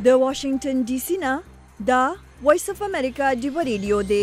د واشنگټن ډي سي نه دا وایس اف امریکا ډیو ریډیو دی.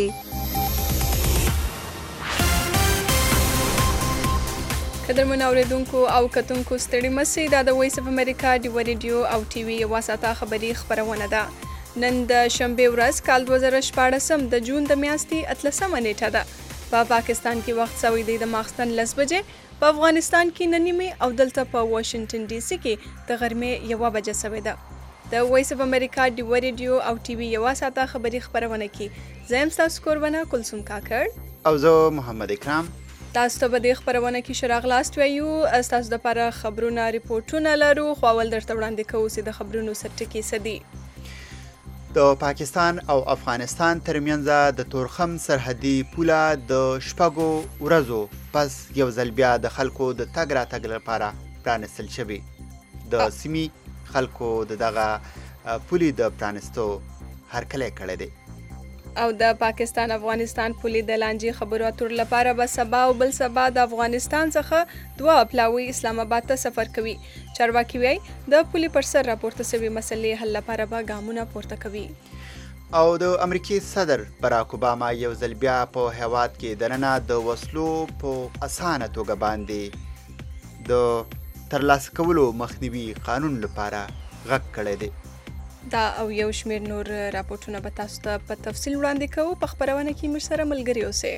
قدرمن اوریدونکو او کتونکو ستړي مسئ دا د وایس اف امریکا ډیو ریډیو او ټي وي یوه ساعته خبري خپرونه ده. نن د شنبې ورځ کال 2014 د جون د میاشتې 13مه نیټه ده. په پاکستان کې وخت سوی دی د ماخستن 10 بجې، په افغانستان کې نن نیمې او دلته په واشنگټن ډي سي کې د غرمې 1 بجه سوی ده. د وایس اف امریکا ډیو ریډیو او ټي وي یوه ساعته خبري خپرونه کې زه یم ستاسو کوربنه کلثوم کاکړ او زه محمد اکرام. تاسو ته به د خپرونه کې ښه راغلاست وایو. ستاسو دپاره خبرونه ریپورټونه لرو، خو اول درته وړاندې کوو چې د خبرونو سرټکي څه دي. د پاکستان او افغانستان ترمنځ د تورخم سرحدي پوله د شپږو ورځو پس یو ځل بیا د خلکو د تګ راتګ لپاره پرانستل شوې. د سیمې خلکو دغه پولې د پرانستو هرکلی کړی دی. او د پاکستان افغانستان پولې د لانجې خبرو اترو لپاره به سبا او بل سبا د افغانستان څخه 2 پلاوي اسلام آباد ته سفر کوي. چارواکي وایي د پولې پر سر راپورته شوې مسلې حل لپاره به ګامونه پورته کوي. او د امریکې صدر باراک اوباما یو ځل بیا په هیواد کې دننه د وسلو په اسانه توګه باندې د ترلاسه کولو مخنیوي قانون لپاره غږ کړی دی. دا او یو شمېر نور راپورټونه به تاسو ته په تفصیل وړاندې کوو. په خپرونه کې موږ سره ملګري اوسئ.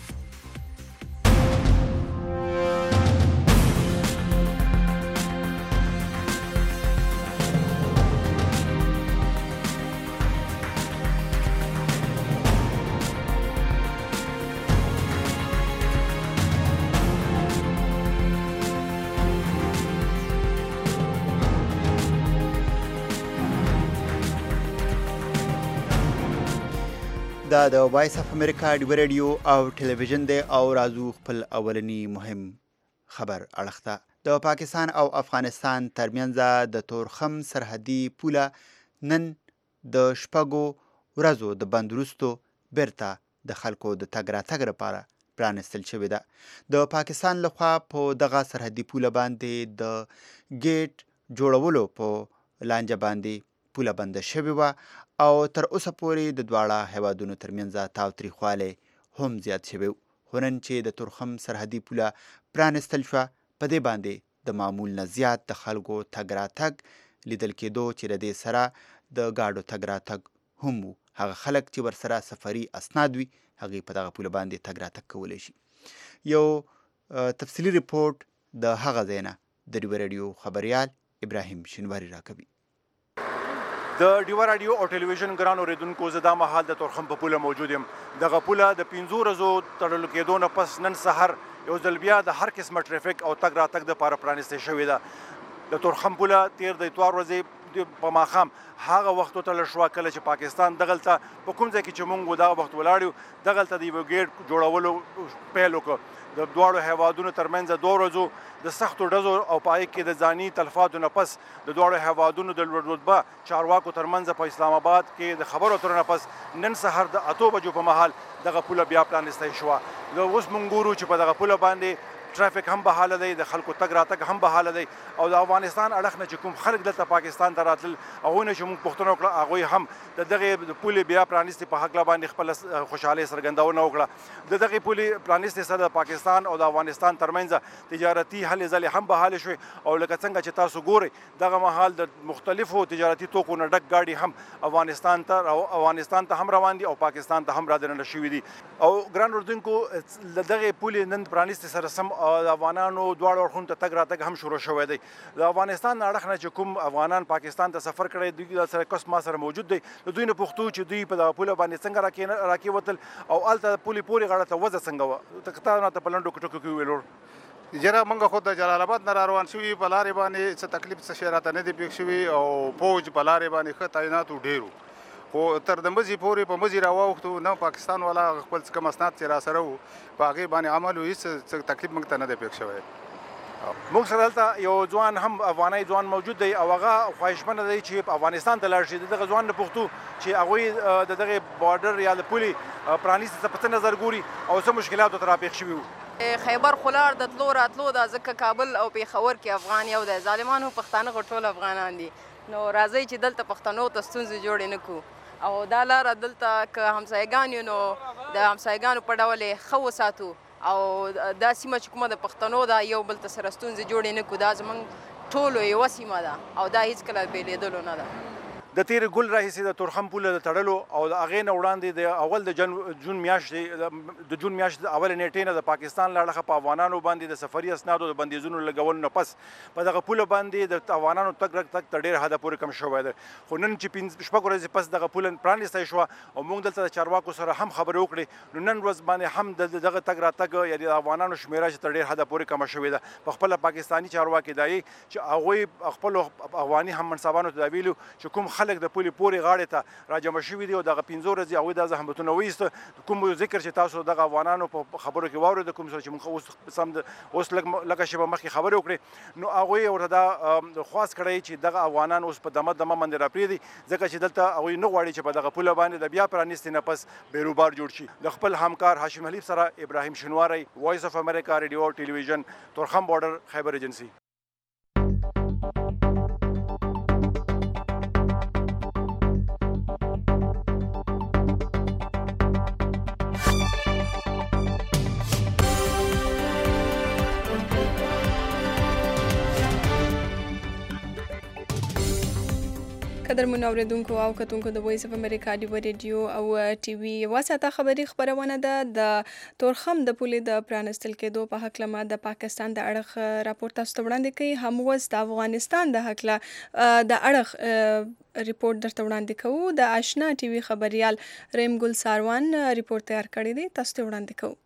دا د وایس اف امریکا ډیو ریډیو او ټلویزیون دی او راځو خپل اولنی مهم خبر اړخ ته. د پاکستان او افغانستان ترمنځ د تورخم سرحدي پوله نن د شپږو ورځو د بند وروستو بیرته د خلکو د تګ راتګ لپاره پرانستل شوې ده. د پاکستان لخوا په دغه سرحدي پوله باندې د ګیټ جوړولو په لانجه باندې پوله بنده شوې وه او تر اوسه پورې د دواړه هیوادونو ترمنځ تاوتریخوالی هم زیات شوی و. خو نن چې د تورخم سرحدي پوله پرانستل شوه، په دې باندې د معمول نه زیات د خلکو تګ راتګ لیدل کېدو چې له دې سره د ګاډو تګ راتګ هم و. هغه خلک چې ورسره سفري اسناد وي هغې په دغه پوله باندې تګ راتګ کولی شي. یو تفصیلي ریپورټ د هغه ځای نه د ډیو ریډیو خبریال ابراهیم شینواري راکوي. د ډیو راډیو او ټلویزیون ګران اوریدونکو، زه دا مهال د تورخم په پوله موجود یم. دغه پوله د 5 ورځو تړلو کېدو نه پس نن سهار یو ځل بیا د هر قسمه ټریفک او تګ راتګ دپاره پرانیستې شوې ده. د تورخم پوله تیر د اتوار ورځې په ماښام هغه وخت وتړل شوه کله چې پاکستان دغلته په کوم ځای کې چې موږ دغه وخت ولاړ یو دغلته د یوه ګیټ جوړولو پیل وکړ. د دواړو هیوادونو ترمنځ 2 ورځو د سختو ډزو او پای کې د ځاني تلفاتو نه پس د دواړو هیوادونو د لوړ چارواکو ترمنځ په اسلام آباد کې د خبرو اترو نه پس نن سهار د 8 بجو په مهال دغه پوله بیا پرانیستی شوه. اوس موږ ګورو چې په دغه پوله باندې ټرافیک هم بحاله دی، د خلکو تګ راتګ هم بحاله دی او د افغانستان اړخ نه چې کوم خلک دلته پاکستان ته راتلل هغوی نه چې موږ پوښتنه وکړه هغوی هم د دغې پولې بیا پرانیستې په هکله باندې خپله خوشحالۍ څرګندونه وکړه. د دغې پولې پرانیستې سره د پاکستان او د افغانستان ترمنځ تجارتي هلې ځلې هم بحاله شوې او لکه څنګه چې تاسو ګورئ دغه مهال د مختلفو تجارتي توکو نه ډک ګاډي هم افغانستان ته هم روان دي او پاکستان ته هم رادننه شوي دي. او ګران اورېدونکو، د دغې پولې نن پرانیستې سره سم د افغانانو دواړو اړخونو ته تګ راتګ هم شروع شوی دی. د افغانستان اړخ نه چې کوم افغانان پاکستان ته سفر کړی دوی سره کس ما سره موجود دی. د دوی نه پوښتو چې دوی په دغه پوله باندې څنګه راکېوتل او هلته پولې پورې غاړه ته وضع څنګه وه. تا راته په لنډو ټکو کې وویل. جره موږ خو د جلال آباد نه را روان شوي، په لارې باندې څه تکلیف څه شی راته نه دی پېښ شوي او پوج په لارې باندې ښه تعیناتو ډېر وو. خو تر د مزي پورې په مزي راواوښتو نه پاکستان والا خپل څه کوم اسناد چې را سره وو په هغې باندې عمل و، هېڅ تکلیف موږ ته نه دی پېښ شوی. موږ سره دلته یو ځوان هم افغاني ځوان موجود دی او هغه خواهشمنه دی چې افغانستان ته لاړ شي. د دغه ځوان نه پوښتو چې هغوی د دغې بارډر یا د پولې پرانیستې ته په څه نظر ګوري او څه مشکلات ورته راپېښ شوي وو. خیبر خلار د تلو راتلو دا ځکه کابل او پېښور کې افغان یو دی، ظالمان هم پښتانه خو ټول افغانان دي. نو راځئ چې دلته پښتنو ته ستونزې جوړې نه کړو او دا لاره دلته که همسایګان یو نو د همسایګانو په ډول یې ښه وساتو او دا سیمه چې کومه د پښتنو ده یو بل ته سره ستونزې جوړې نه کړو دا زموږ ټولو یوه سیمه ده او دا هیڅکله بېلېدلو نه ده د تیر ګل راهیسې د تورخم پوله د تړلو او د هغې نه وړاندې د اول د جون میاشتې د اول نیټې نه د پاکستان له اړخه په افغانانو باندې د سفري اسنادو د بندیزونو لګولو نه پس په دغه پوله باندې د افغانانو تګ رګ تګ تر ډېر حده پورې کم شوی دی خو نن چې شپږ ورځې پس دغه پوله پرانیستی شوه او موږ دلته د چارواکو سره هم خبرې وکړې نو نن ورځ باندې هم دغه تګ راتګ یعنې د افغانانو شمېره چې تر ډېر حده پورې کمه شوې ده په خپله پاکستاني چارواکي دا چې هغوی خپلو افغاني هم منصبانو ته دا ویلي چې کوم خلک د پولې پورې غاړې ته راجمع شوي دي او دغه 15 ورځې هغوی دا زحمتونه وایسته کوم ذکر چې تاسو دغه افغانانو په خبرو کې واورېده کوم څه چې موږ اوس لږه شېبه مخکې خبرې وکړې نو هغوی ورته دا خواست کړی چې دغه افغانان اوس په دمه باندې راپرېږدي ځکه چې دلته هغوی نه غواړي چې په دغه پوله باندې د بیا پرانیستې نه پس بیروبار جوړ شي د خپل همکار هاشم حلیف سره ابراهیم شنواری وایس اف امریکا ریډیو او ټلویزیون تورخم بارډر خیبر ایجنسي قدرمنو اوریدونکو او کتونکو د وایس اف امریکا ډیو ریډیو او ټي وي واسطه خبري خبرونه ده د تورخم د پولې د پرانستل کېدو په حق لمه د پاکستان د اړخ راپور تاسو ته وړاندې کوي هم وس د افغانستان د حق د اړخ ریپورت درته وړاندې کوو د آشنا ټي وي خبريال ریم ګل ساروان ریپورت تیار کړی دی تاسو ته وړاندې کوو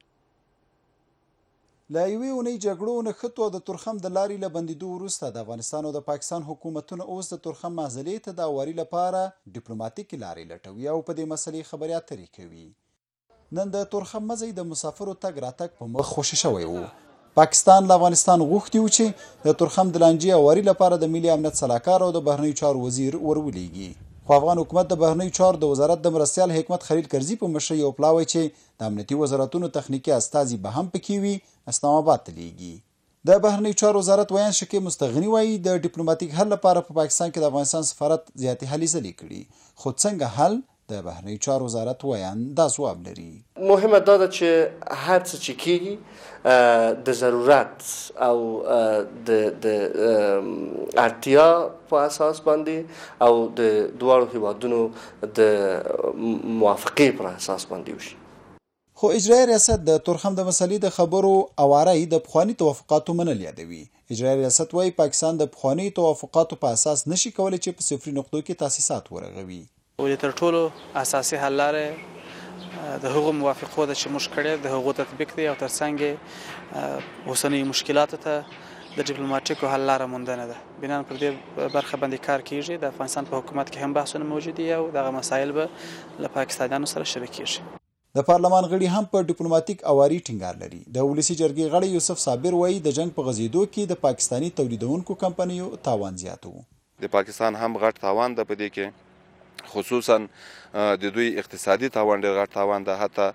لا یوې اونۍ جګړو نښتو د تورخم د لارې له بندېدو وروسته د افغانستان او د پاکستان حکومتونه اوس د تورخم محضلې ته د هواري لپاره ډیپلوماټیکې لارې لټوي او په دې مسلې خبرې اترې کوي نن د تورخم مزی د مسافرو تګ راتګ په مخ خوشي شوی و پاکستان له افغانستان غوښتي و چې د تورخم د لانجې هواري لپاره د ملي امنیت سلاکار او د بهرنیو چارو وزیر ورولېږي خو افغان حکومت د بهرنیو چارو د وزارت د مرستیال حکمت خلیل کرزي په مشرۍ یو پلاوی چې د امنیتي وزارتونو تخنیکي استازي به هم پکې وي اسلام آباد ته لیږي د بهرنیو چارو وزارت ویان شکیب مستغني وایي د ډیپلوماټیک حل لپاره په پاکستان کې د افغانستان سفارت زیاتې هلې ځلې کړي خو څنګه حل د بهرنیو چارو وزارت ویان دا ځواب لري مهمه دا ده چې هر څه چې کېږي د ضرورت او د اړتیا په اساس باندې او د دواړو هیوادونو د موافقې پر اساس باندې وشي خو اجرایي ریاست د تورخم د مسلې د خبرو اوارای د پخواني توافقاتو منل یادوي اجرایي ریاست وايي پاکستان د پخواني توافقاتو په اساس نشي کولای چې په صفري نقطو کې تاسیسات ورغوي ولې تر ټولو اساسي حل لاره د هغو موافقو د چې موږ کړی د هغو تطبیق دی او ترڅنګ اوسنۍ مشکلاتو ته د ډیپلوماټیکو حل لاره موندنه ده بنا پر دې برخه باندې کار کیږي د افغانستان په حکومت کې هم بحثونه موجود دي او دغه مسایل به له پاکستانیانو سره شریکېږي د پارلمان غړي هم په ډیپلوماټیک اواري ټینګار لري د ولسی جرګې غړي یوسف صابر وایي د جنگ په غزیدو کې د پاکستانی تولیدونکو کمپنیو تاوان زیاتو د پاکستان هم غټ تاوان ده په دې کې خصوصا د دوی اقتصادي تاوان ډېر غټ تاوان ده حتی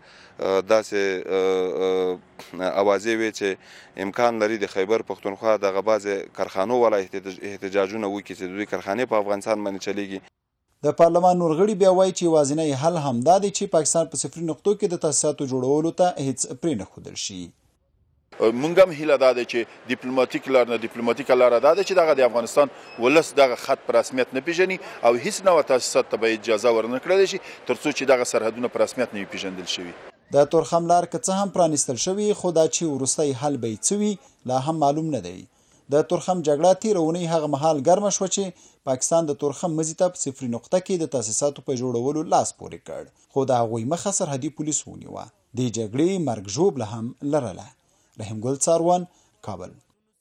داسې اوازې وي چې امکان لري د خیبر پښتونخوا دغه بعضې کارخانو والا احتجاجونه وکړي چې دوی کارخانې په افغانستان باندې چلیږي د پارلمان نور غړي بیا وایي چې یوازینی حل همدا دی چې پاکستان په صفري نقطو کې د تاسیساتو جوړولو ته هیڅ پرې نه ښودل شي مونږ هم هیله دا ده چې ډیپلوماټیکه لاره دا ده چې دغه د افغانستان ولس دغه خط په رسمیت نه پیژني او هیڅ نوع تاسیسات ته به اجازه ورنه کړلی شي تر څو چې دغه سرحدونه په رسمیت نه وي پیژندل شوي د تورخم لار که څه هم پرانیستل شوي خو دا چې وروستی حل به یې څه وي لا هم معلوم نه دی د تورخم جګړه تیره اونۍ هغه مهال ګرمه شوه چې پاکستان د تورخم مزي ته په صفري نقطه کې د تاسیساتو په جوړولو لاس پورې کړ خو د هغوی مخه سرحدي پولیس ونیوه دې جګړې مرګ ژوبله هم لرله رحیم ګل څاروان کابل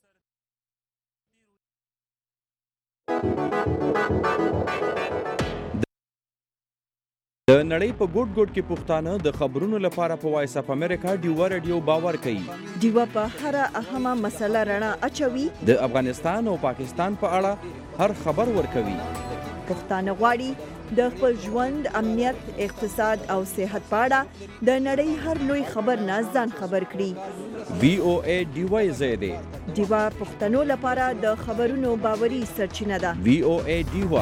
د نړۍ په ګوټ ګوټ کې پښتانه د خبرونو لپاره په وایس اف امریکا ډیوا ریډیو باور کوي ډیوا په هر اهمه مسله رڼا اچوي د افغانستان او پاکستان په اړه هر خبر ورکوي پښتانه غواړي د خپل ژوند امنیت اقتصاد او صحت په اړه د نړۍ هر لوی خبر نه ځان خبر کړي VOA ډیوا زیاده ډیوا پښتنو لپاره د خبرونو باوري سرچینه ده. VOA ډیوا.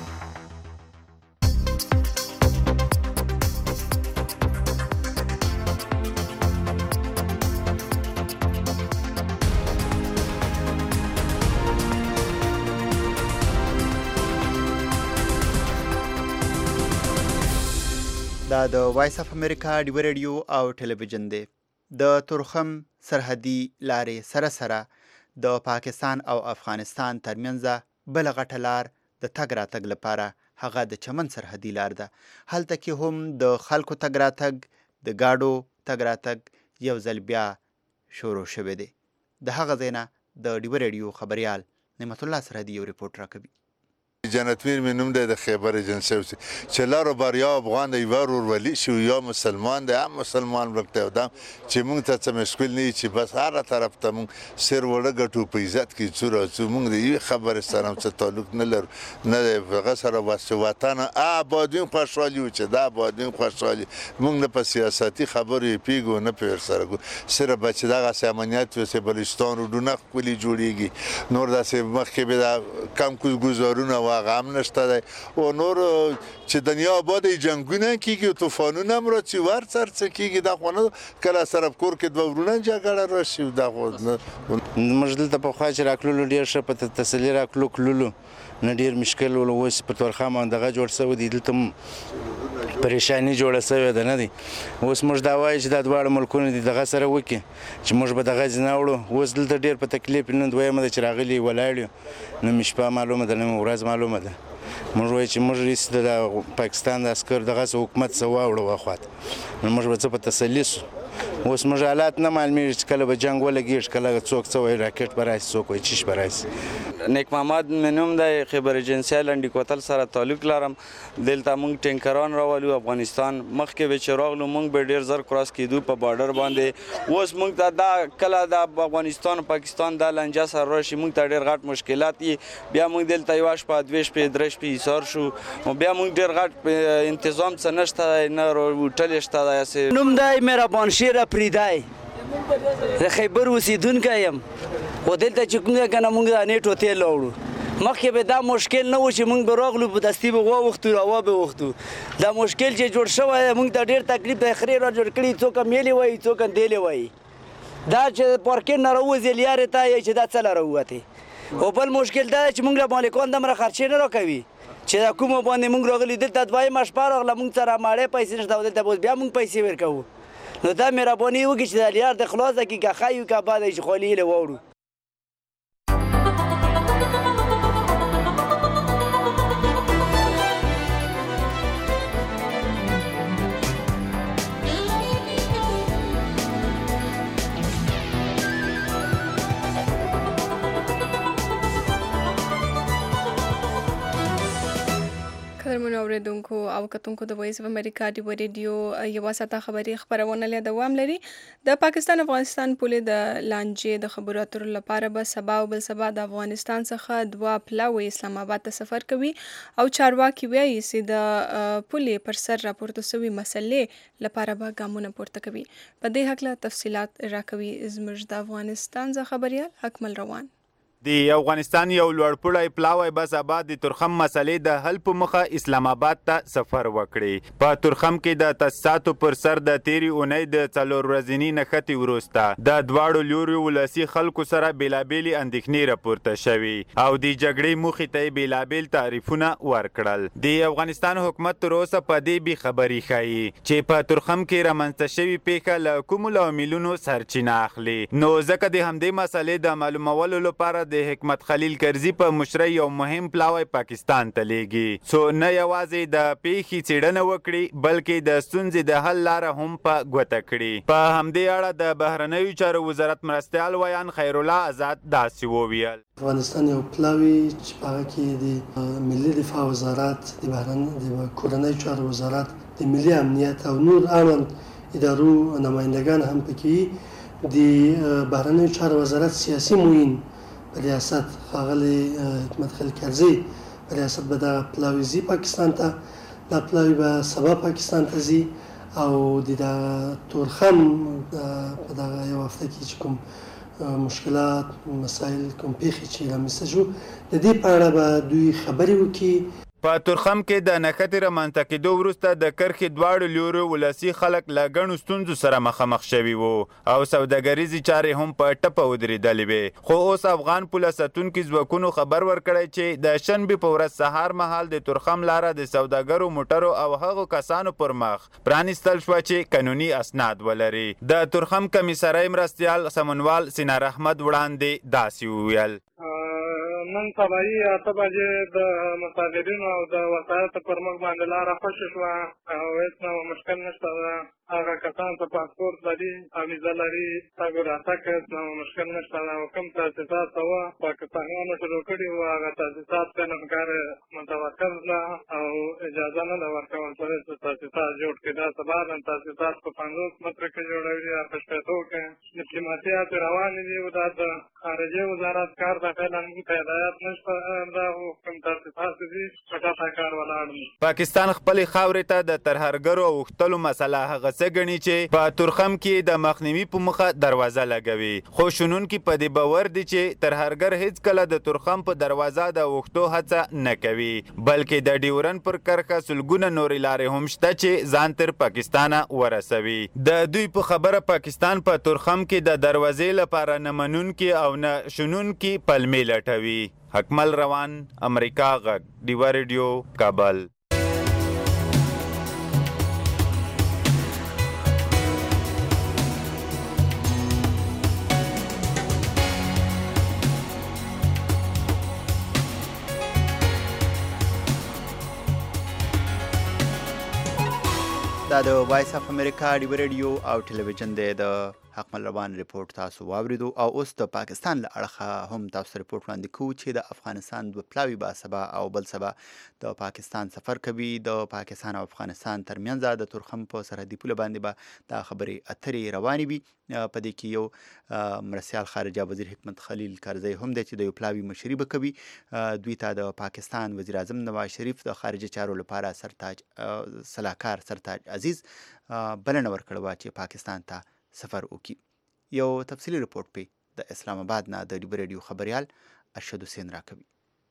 دا د وایس اف امریکا ډیو ریډیو او ټلویزیون دی. د تورخم سرحدي لارې سره د پاکستان او افغانستان ترمنځ بل غټه لار د تګ راتګ لپاره هغه د چمن سرحدي لار ده. هلته کې هم د خلکو تګ راتګ د گاډو تګ راتګ یو ځل بیا شروع شوی دی. د هغه ځای نه د ډیو ریډیو خبریال نعمت الله سرحدي یو ریپورټ راکوي. جنتمیر می نوم دی د خیبر ایجنسی چې لارو بر یا افغان دی یا ورولي شو یا مسلمان دی هم مسلمان ورکته ودم چې مونږ ته څه مشکل نه چې بس هر طرف ته مونږ سر وړه ګټو په عزت کې څو مونږ دی خبر سره څه تعلق نه لرو نه هغه سره واسه وطن آبادین خوشحالي چې دا آبادین خوشحالي مونږ نه په سیاسي خبرې پیګو نه پیر سره ګو سره بچ دغه امنیت وسه بلوچستان روډونه کلی جوړیږي نور داسې مخکې به کم کوز گزارونه غام نشته دی او نور چې دنیا آباد جنگونه کیږي طوفانونه هم راځي ور سرڅ کیږي دا خو نه کله سره کور کې دوه ورونه جګړه راشي دا خو موږ دلته په خوا چې راکلو ډېر ښه په تسلي راکلو کللو نه ډېر مشکل ول اوس په تورخم دغه جوړ شوی دی دلته پریشانی جوړه شوې ده نه دی اوس موږ دا وایو چې دا دواړه ملکونه دي دغه سره وکړي چې موږ به دغه ځای نه وړو اوس دلته ډېر په تکلیف نن دویمه ده چې راغلي ولاړ یو نه مې شپه معلومه ده نه مې ورځ معلومه ده موږ وایو چې موږ ایست د پاکستان د عسکر دغسې حکومت څه واوړو اخواته نو موږ به څه په تسلي سو اوس موږ حالات نه معلومیږي چې کله به جنګ ولګېږي کله څوک څه وایي راکټ به راشي څوک وایي چیش به راشي نیک محمد مې نوم دی خیبر ایجنسي لنډي کوتل سره تعلق لرم دلته موږ ټینکران راولو افغانستان مخکې به چې راغلو موږ به ډېر زر کراس کېدو په بارډر باندې اوس موږ ته دا کله د افغانستان پاکستان دا لانجه سره راشي موږ ته ډېر غټ مشکلات دي بیا موږ دلته یوه شپه دوې شپې درې شپې ایسار شو بیا موږ ډېر غټ انتظام څه نشته دی نه هوټل شته دی هسې نوم دی مهربان شیر افریدی د خیبر اوسېدونکی یم خو دلته چې کوم دی که نه موږ د نیټو تیل راوړو مخکې به دا مشکل نه و چې موږ به راغلو په دستي به واوښتو راوا به وښتو دا مشکل چې جوړ شوی دی موږ ته ډېر تکلیف دی خرې را جوړ کړي څوک میلې وایي څوک دیلې وایي دا چې پارکینګ نه راوځي لیارې ته یې چې دا څه له راووتې او بل مشکل دا دی چې موږ له مالکان دومره خرچې نه راکوي چې دا کومه باندې موږ راغلي دلته دویمه شپه راغله موږ سره ماړې پیسې نشته او دلته به بیا موږ پیسې ورکوو نو دا مهرباني وکړي چې دا لیار د خلاصه کړي که ښه وي که بده وي چې خالي یې واوړو قدرمنو اوریدونکو او کتونکو د وایس اف امریکا ډیو ریډیو یوه ساعته خبري خپرونه لا دوام لري د پاکستان افغانستان پولې د لانجې د خبرو اترو لپاره به سبا او بل سبا د افغانستان څخه دوه پلاوي اسلام آباد ته سفر کوي او چارواکي وایي چې د پولې پر سر راپورته شوي مسلې لپاره به ګامونه پورته کوي په دې هکله تفصيلات راکوي زموږ د افغانستان څخه خبريال اکمل روان د افغانستان یو لوړپوړی پلاوی بس آباد د تورخم مسلې د حل په مخه اسلام آباد ته سفر وکړي په تورخم کې د تاسیساتو پر سر د تیری اونۍ د 4 ورځنی نښتې وروسته د دواړو لوري ولسی خلکو سره بیلابېلې اندېښنې راپورته شوي او د جګړې موخې ته بیلابېل تعریفونه ورکړل د افغانستان حکومت تر اوسه په دې بې خبري ښیي چې په تورخم کې رامنځته شوې پیښه له کومو لاملونو سرچینه اخلي نو ځکه د همدې مسلې د معلومولو لپاره د حکمت خلیل کرزي په مشرۍ یو مهم پلاوی پاکستان ته لیږي څو نه یوازې د پیښې څېړنه وکړي بلکې د ستونزې د حل لاره هم په ګوته کړي په همدې اړه د بهرنیو چارو وزارت مرستیال ویان خیرالله آزاد داسې وویل افغانستان یو پلاوی چې په هغه کې د ملي دفاع وزارت د کورنیو چارو وزارت د ملي امنیت او نور اړوند ادارو نمایندگان هم پکې د بهرنیو چارو وزارت سیاسي معین په ریاست ښاغلی حکمت خلیل کرزي په ریاست به دغه پلاوی ځي پاکستان ته دا پلاوی به سبا پاکستان ته ځي او د دغه تورخم په دغه یو هفته کې چې کوم مشکلات مسایل کوم پیښې چې رامنځته شو د دې په اړه به دوی خبرې وکړي. په تورخم کې د نښتې رامنځته کېدو وروسته د کرښې دواړو لیورو ولسي خلک له ګڼو ستونزو سره مخامخ شوي وو او سوداګریزې چارې هم په ټپه ودرېدلې وې. خو اوس افغان پوله ساتونکي ځواکونو خبر ورکړی چې د شنبې په ورځ سهار مهال د تورخم لاره د سوداګرو موټرو او هغو کسانو پر مخ پرانیستل شوه چې قانوني اسناد ولري. د تورخم کمیسرۍ مرستیال سمونوال سینار احمد وړاندې داسې وویل: نن سبایي 8 بجې د مسافرینو او د وسایطو پر مخ باندې لاره خوشې شوه او هېڅ نوع مشکل نشته ده. هغه کسان چې پاسپورت لري او ویزه لري تګ راتګ هېڅ نوع مشکل نشته ده. او کوم تاسیسات وه پاکستانیانو شروع کړي وو هغه تاسیسات قانونګار متوقف ده او اجازه نه ده ورکول شوې چې تاسیسات جوړ کړي. دا سبا نن تاسیسات په 50 متره کې جوړوي یا په شپېتو کې ډیپلوماسیات روانې دي. دا د خارجه وزارت کار د فعلا موږ ته هدایت نشته دا کوم تاسیسات دي په ټاپه کار ولاړ دي. پاکستان خپلې خاورې ته د ترهګرو اوښتلو مسله هغه څه ګڼي چې په تورخم کې د مخنیوي په موخه دروازه لګوي. خو شنونکي په دې باور دي چې ترهګر هیڅکله د تورخم په دروازه د اوښتو هڅه نه کوي بلکې د ډیورن پر کرښه سلګونه نورې لارې هم شته چې ځان تر پاکستانه ورسوي. د دوی په خبره پاکستان په تورخم کې د دروازې لپاره نه منونکي او نه شنونکي پلمې لټوي. حکمل روان، امریکا غږ، ډیوا ریډیو، کابل. دا د وایس اف امریکا ډیوا ریډیو او ټلویزیون دی. د حکمل روان ریپورت تاسو واوریدو او اوس د پاکستان له اړخه هم تاسو ریپورت وړاندې کوو چې د افغانستان دوه پلاوي به سبا او بل سبا د پاکستان سفر کوي. د پاکستان او افغانستان ترمنځ د تورخم په سرحدي پوله باندې به دا خبرې اترې روانې وي. په دې کې یو مرستیال خارجه وزیر حکمت خلیل کرزی هم دی چې د یو پلاوي مشري به کوي. دوی ته د پاکستان وزیر اعظم نواز شریف د خارجه چارو لپاره سلاکار سرتاج عزیز بلنه ورکړې وه چې پاکستان ته سفر وکړي. یو تفصیلي رپورټ پې د اسلام آباد نه د ډیوا ریډیو خبریال ارشد حسین راکوي.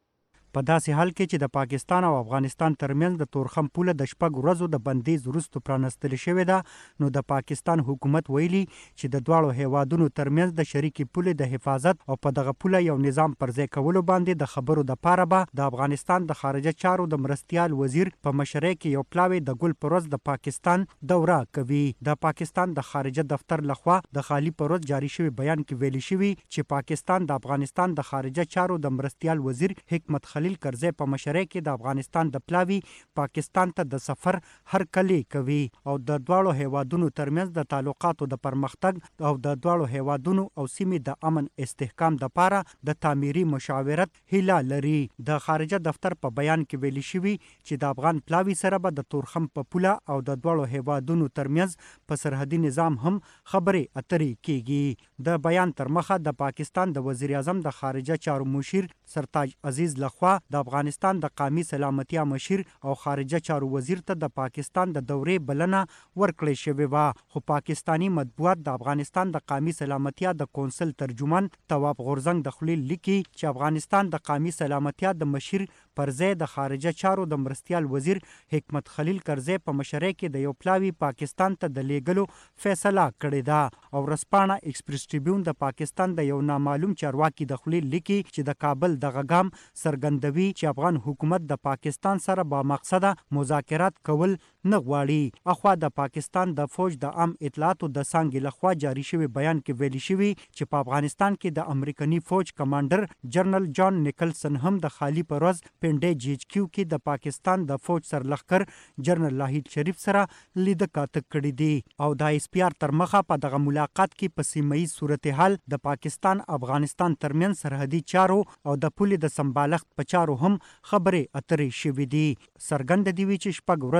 په داسې حال کې چې د پاکستان او افغانستان ترمنځ د تورخم پوله د 6 ورځو د بندیز وروسته پرانستل شوې ده، نو د پاکستان حکومت ویلي چې د دواړو هیوادونو ترمنځ د شریکې پولې د حفاظت او په دغه پوله یو نظام پرځای کولو باندې د خبرو د پاره به د افغانستان د خارجه چارو د مرستیال وزیر په مشرۍ کې یو پلاوی د ګل پروز د پاکستان دوره کوي. د پاکستان د خارجه دفتر لخوا د خالی پروز جاری شوی بیان کې ویلي شوی چې پاکستان د افغانستان د خارجه چارو د مرستیال وزیر حکمت خلیل کرزی په مشرۍ کې د افغانستان د پلاوی پاکستان ته د سفر هرکلی کوي او د دواړو هیوادونو ترمنځ د تعلقاتو د پرمختګ او د دواړو هیوادونو او سیمې د امن استحکام لپاره د تعمیري مشاورت هیله لري. د خارجه دفتر په بیان کې ویلي شوی چې د افغان پلاوی سره به د تورخم په پوله او د دواړو هیوادونو ترمنځ په سرحدي نظام هم خبرې اترې کیږي. د بیان تر مخه د پاکستان د وزیر اعظم د خارجه چارو مشیر سرتاج عزیز لخوا د افغانستان د قومي سلامتیا مشیر او خارجه چارو وزیر ته د پاکستان د دورې بلنه ورکړې شوې وه. خو پاکستانی مطبوعات د افغانستان د قومي سلامتیا د کونسل ترجمان تواب غورزنګ د خلیل لیکي چې افغانستان د قومي سلامتیا د مشیر پر ځای د خارجه چارو د مرستیال وزیر حکمت خلیل کرزی په مشرۍ کې د یو پلاوی پاکستان ته د لیږلو فیصله کړې ده. او ورځپاڼه ایکسپریس ټریبیون د پاکستان د یو نامعلوم چارواکي د خلیل لیکي چې د کابل دغه ګام څرګندوي چې افغان حکومت د پاکستان سره با مقصده مذاکرات کول نه غواړي. اخوا د پاکستان د فوج د عام اطلاعاتو د څانګې لخوا جاری شوی بیان کې ویلي شوی چې په افغانستان کې د امریکایي فوج کمانډر جنرال جان نیکلسن هم د خالی پروز پنډې جی ایچ کیو کې د پاکستان د فوج سرلښکر جنرال لاهید شریف سره لیده کاته کړي دي او د ایس پی آر تر مخه په دغه ملاقات کې په سیمه ییز صورتحال د پاکستان افغانستان ترمنځ سرحدي چارو او د پولې د سمبالښت په چارو هم خبرې اترې شوې دي. څرګنده دی چې 6 ورځې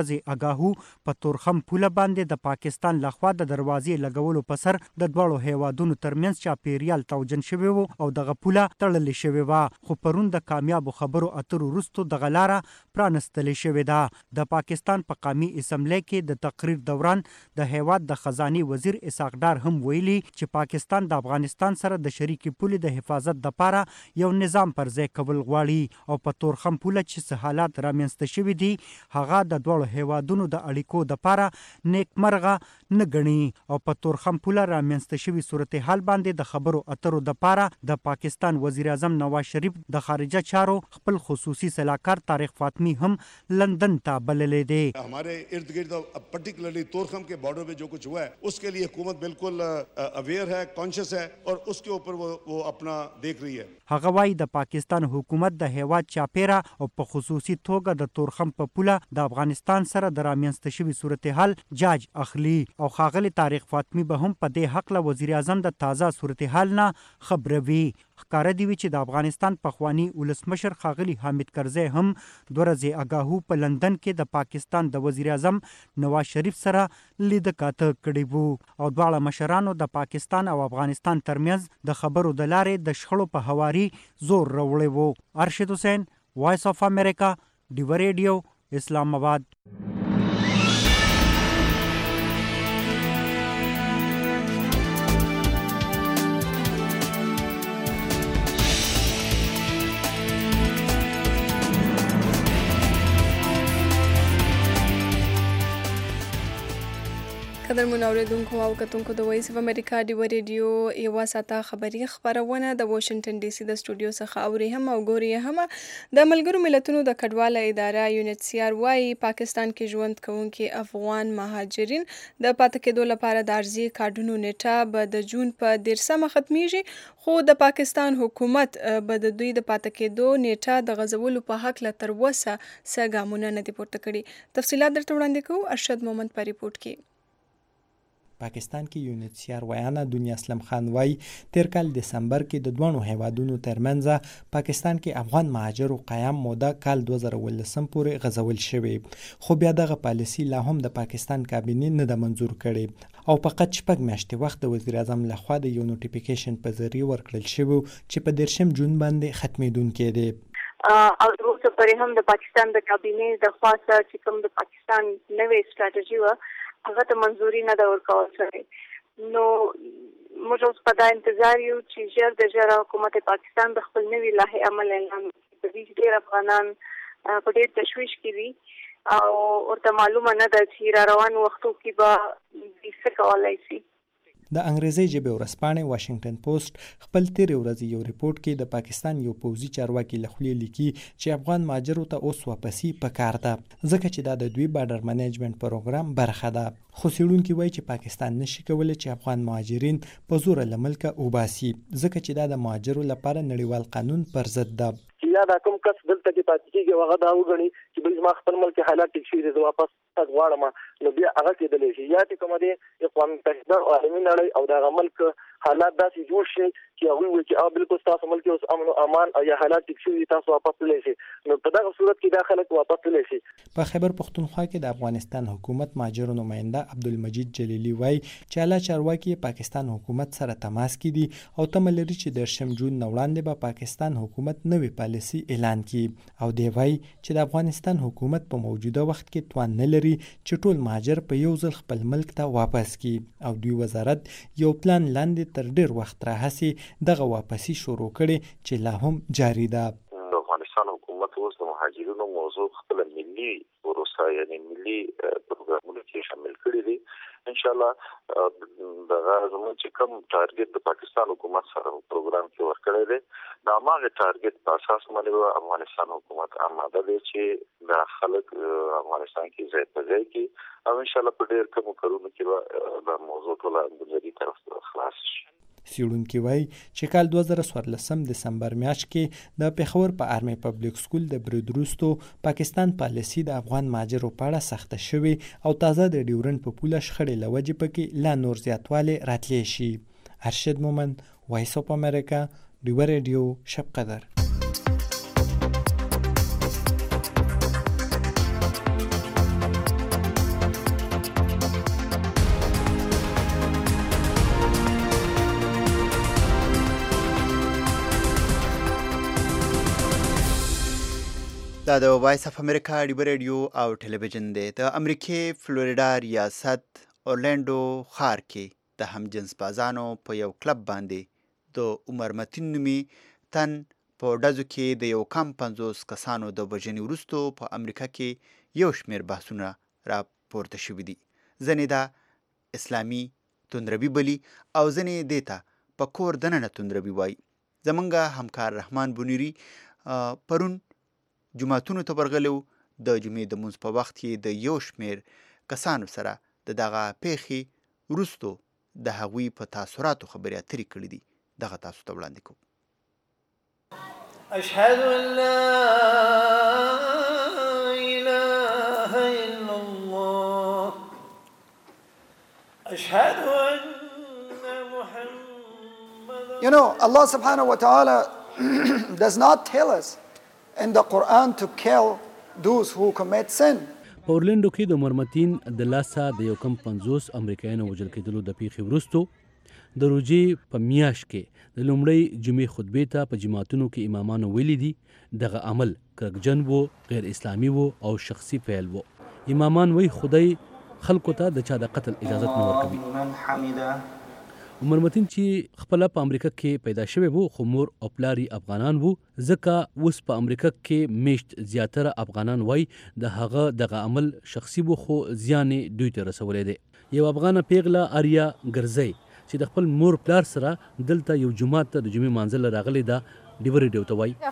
اګاهو په تورخم پوله باندې د پاکستان لخوا د دروازې لګولو په سر د دواړو هیوادونو ترمنځ چاپیریال توجن شوی و او دغه پوله تړلې شوې وه، خو پرون د کامیابو خبرو اترو وروسته دغه لاره پرانستلې شوې ده. د پاکستان په قومي اسمبلی کې د تقریر دوران د هیواد د خزانې وزیر اسحاق ډار هم ویلي چې پاکستان د افغانستان سره د شریکې پولې د حفاظت دپاره یو نظام پر ځای کول غواړي او په تورخم پوله چې څه حالات رامنځته شوي دي هغه د دواړو هیوادونو د اړیکو دپاره نیکمرغه نه ګڼي او په تورخم پوله رامنځته شوي صورتحال باندې د خبرو اترو دپاره د پاکستان وزیر اعظم نواز شریف د خارجه چارو خپل خصوصي سلاکار طارق فاطمی هم لندن ته بللی دی. हमारे इर्द गिर्द पर्टिकुलरली तोरखम के बॉर्डर पे जो कुछ हुआ है उसके लिए हुकूमत बिल्कुल अवेयर है, कॉन्शियस है और उसके ऊपर वो अपना देख रही है. هغه وايي د پاکستان حکومت د هیواد چاپیره او په خصوصي توګه د تورخم په پوله د افغانستان سره د رامنځته شوي صورتحال جاج اخلي او ښاغلي طارق فاطمی به هم په دې هکله وزیر اعظم د تازه صورتحال نه خبروي. ښکاره دي وي چې د افغانستان پخواني ولسمشر ښاغلي حامد کرزی هم 2 ورځې اګاهو په لندن کې د پاکستان د وزیر اعظم نواز شریف سره لیده کاته کړي وو او دواړه مشرانو د پاکستان او افغانستان ترمنځ د خبرو د لارې د شخړو په هواري زور راوړی وو. ارشد حسین، وایس اف امریکا، ډیو ریډیو، اسلام آباد. قدرمن اوریدونکو او کتونکو د وایس اف امریکا ډیو ریډیو یوه ساعته خبري خپرونه د واشنگټن ډي سي د سټوډیو څخه اوري هم او ګوري هم. د ملګرو ملتونو د کډواله اداره UNHCR وايي پاکستان کې ژوند کوونکي افغان مهاجرین د پاتې کېدو لپاره د عرضي کارډونو نیټه به د جون په 13 ختمیږي، خو د پاکستان حکومت به د دوی د پاتې کېدو نیټه د غځولو په هکله تر اوسه څه ګامونه نه دي پورته کړي. تفصیلات درته وړاندې کوو. ارشد مومند په ریپورټ کې. پاکستان کې UNHCR ویانه دنیا اسلم خان وای تیر کال دسمبر کې د دوه هیوادونو ترمنځ پاکستان کې افغان مهاجرو قیام موده کال 2019 پورې غځول شوی، خو بیا دغه پالیسی لا هم د پاکستان کابینې نه د منظور کړي او فقط 6 میاشتې وخت د وزیر اعظم لخوا د یو نوټیفیکیشن په ذریعه ورکړل شوی چې په 13 جون باندې ختمیدونکې دی. او وروسته پرې هم د پاکستان د کابینې د خاصه چې کوم د پاکستان نوې سټریټجی و هغه ته منظوري نه ده ورکول شوې. نو موږ اوس په دا انتظار یو چې ژر د ژره حکومت پاکستان د خپل نوي لایحې عمل اعلان کړي. په دې کې ډېر افغانان په ډېر تشویش کې دي او ورته معلومه نه ده چې را روانو وختو کې به دوی څه کولی شي. د انګریزي ژبې ورځپاڼې واشنگټن پوسټ خپل تیر ورځې یو ریپورت کې د پاکستان یو پوځي چارواکي لخوا لیکي چې افغان مهاجرو ته اوس واپسی پکار ده ځکه چې دا د دوی بارډر منیجمنت پروګرام برخه ده. خو څېړونکي وایي چې پاکستان نشي کولی چې افغان مهاجرین په زور له ملکه وباسي ځکه چې دا د مهاجرو لپاره نړیوال قانون پر ضد ده. یا دا کوم کس دلته کې پاتې کېږي هغه دا وګڼي چې بل زما خپل ملک حالات ټیک شوي دي زه واپس تګ غواړم، نو بیا هغه کېدلی شي یا چې کومه دی اقوام متحده او عالمي نړۍ او د هغه ملک حالات داسې جوړ شي چې هغوی وایي چې بالکل ستاسو ملک اوس امن او امان او یا حالات ټیک شوي دي تاسو واپس تللی شي، نو په دغه صورت کې دا خلک واپس تللی شي. په خیبر پښتونخوا کې د افغانستان حکومت مهاجرو نماینده عبدالمجید جلیلی وایي چې اعلی چارواکي پاکستان حکومت سره تماس کې دي او تمه لري چې د 13 جون نه وړاندې به پاکستان حکومت نوې پالیسي اعلان کړي او دی وایي چې د افغانستان حکومت په موجوده وخت کې توان نه لري چې ټول مهاجر په یو ځل خپل ملک ته واپس کړي او دوی وزارت یو پلان لاندې تر ډیر وخت راهسي دغه واپسی شروع کړي چې لا هم جاری ده. د افغانستان حکومت اوس د مهاجرینو موضوع خپل ملي پروسه یعنی ملي پروګرامونه کې شامل کړي دي. ان شاء الله دغه زموږ چې کوم ټارګټ د پاکستان حکومت سره پروګرام کې ورکړی دی دا هغه ټارګټ په اساس باندې افغانستان حکومت آماده دی چې د خلک افغانستان کې ځای په ځای کې او ان شاء الله په ډېر کمو کارونو کې به موضوع ټوله ګذري طرف خلاص شي. څېړونکي وایي چې کال 2014 دسمبر میاشت کې د پېښور په آرمي پبلک سکول د برید وروستو پاکستان پالیسي د افغان مهاجرو په اړه سخته شوې او تازه د ډیورنډ په پوله شخړې له وجې پکې لا نور زیاتوالی راتلی شي. ارشد مومند، وایس اف امریکا، ډیو ریډیو، شب قدر. دا د وایس اف امریکا ډیو ریډیو او ټلویزیون دی. د امریکې فلوریډا ریاست اورلینډو ښار کې د همجنس بازانو په یو کلب باندې د عمر متین نومي تن په ډزو کې د یو کم 50 کسانو د وژنې وروسته په امریکا کې یو شمېر بحثونه راپورته شوي دي. ځینې دا اسلامي توندروي بلي او ځینې دې ته په کور دننه توندروي وایي. زمونږ همکار رحمان بونیري پرون جماعتونو ته ورغلی و. د جمعې د لمونځ په وخت کې د یو شمېر کسانو سره د دغه پیښې وروستو د هغوی په تاثراتو خبرې اترې کړي دي. دغه تاسو ته وړاندې کوو. اشهد ان لا اله الا الله اشهد ان محمد. You know, Allah subhanahu wa ta'ala does not tell us in the Quran to kill those who commit sin. په اورلینډو کې د عمر متین د لاسه د یو کم 50 امریکایانو وژل کېدلو د پیښې وروستو د روژې په میاشت کې د لومړۍ جمعې خطبې ته په جماعتونو کې امامانو ویلي دي دغه عمل کرکجن و، غیر اسلامي و او شخصي فعل و. امامان وایي خدای خلکو ته د چا د قتل اجازت نه ورکوي. عمر متین چې خپله په امریکا کې پیدا شوی وو خو مور او پلار یې افغانان وو، ځکه اوس په امریکا کې میشت زیاتره افغانان وایي د هغه دغه عمل شخصي وو خو زیان یې دوی ته رسولی دی. یو افغانه پیغله آریا ګرزی چې د خپل مور پلار سره دلته یو جومات ته د جمعې مانځله راغلی ده ډیو ریډیو ته وایي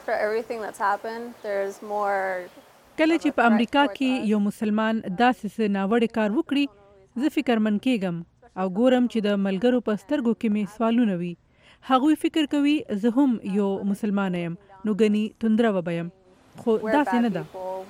کله چې په امریکا کې یو مسلمان داسې څه ناوړه کار وکړي زه فکرمن کېږم او ګورم چې د ملګرو په سترګو کې مې سوالونه وي. هغوی فکر کوي زه هم یو مسلمان یم نو ګني توندره به یم، خو داسې نه ده.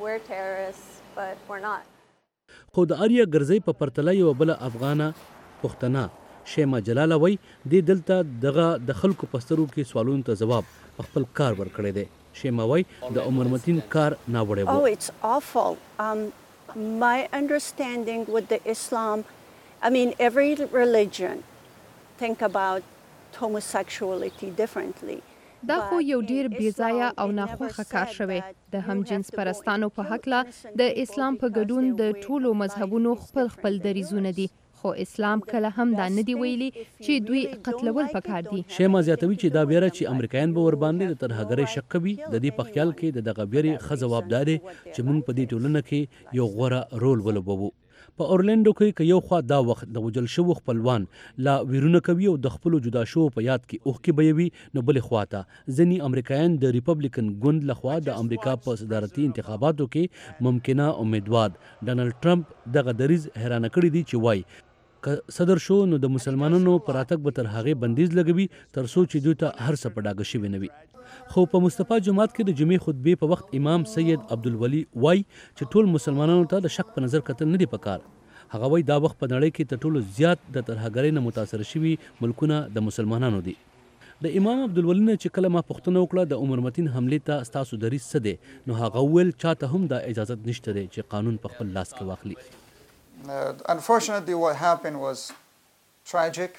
خو د آریا ګرزی په پرتله یوه بله افغانه پښتنه شیما جلاله وایي دې دلته دغه د خلکو په سترګو کې سوالونو ته ځواب په خپل کار ورکړی دی. شیما وایي د عمر متین کار ناوړی و. It's awful. My understanding with the Islam, I mean, every religion think about homosexuality differently. دا خو یو ډیر بیځایه او ناخوښه کار شوی. د همجنس پرستانو په هکله د اسلام په ګډون د ټولو مذهبونو خپل دریځونه دي، خو اسلام کله هم دا نه دی ویلي چې دوی قتلول پکار دي. شیما زیاتوي چې دا بیره چې امریکایان به ورباندې د ترهګرۍ شک کوي د دې په خیال کې د دغه بیرې ښه ځواب دا دی چې موږ په دې ټولنه کې یو غوره رول ولوبوو. په اورلینډو کې که یو خوا دا وخت د وژل شوو خپلوان لا ویرونه کوي او د خپلو جدا شوو په یاد کې اوښکې بهوي، نو بلې خوا ته ځینې امریکایان د ریپبلیکن ګوند لخوا د امریکا په صدارتي انتخاباتو کې ممکنه امیدوار ډانلډ ټرمپ دغه دریځ حیرانه کړي دي چې وایي که صدر شو نو د مسلمانانو په راتګ به تر هغې بندیز لګوي تر څو چې دوی ته هر څه په ډاګه شوي نه وي. خو په مصطفی جومات کې د جمعې خطبې په وخت امام سید عبدالولي وایي چې ټول مسلمانانو ته د شک په نظر کتل نه دي پکار. هغه وایي دا وخت په نړۍ کې تر ټولو زیات د ترهګرۍ نه متاثر شوي ملکونه د مسلمانانو دي. د امام عبدالولي نه چې کله ما پوښتنه وکړه د عمر متین حملې ته ستاسو دریځ څه دی، نو هغه وویل چاته هم دا اجازت نشته دی چې قانون په خپل لاس کې واخلي. Unfortunately, what happened was tragic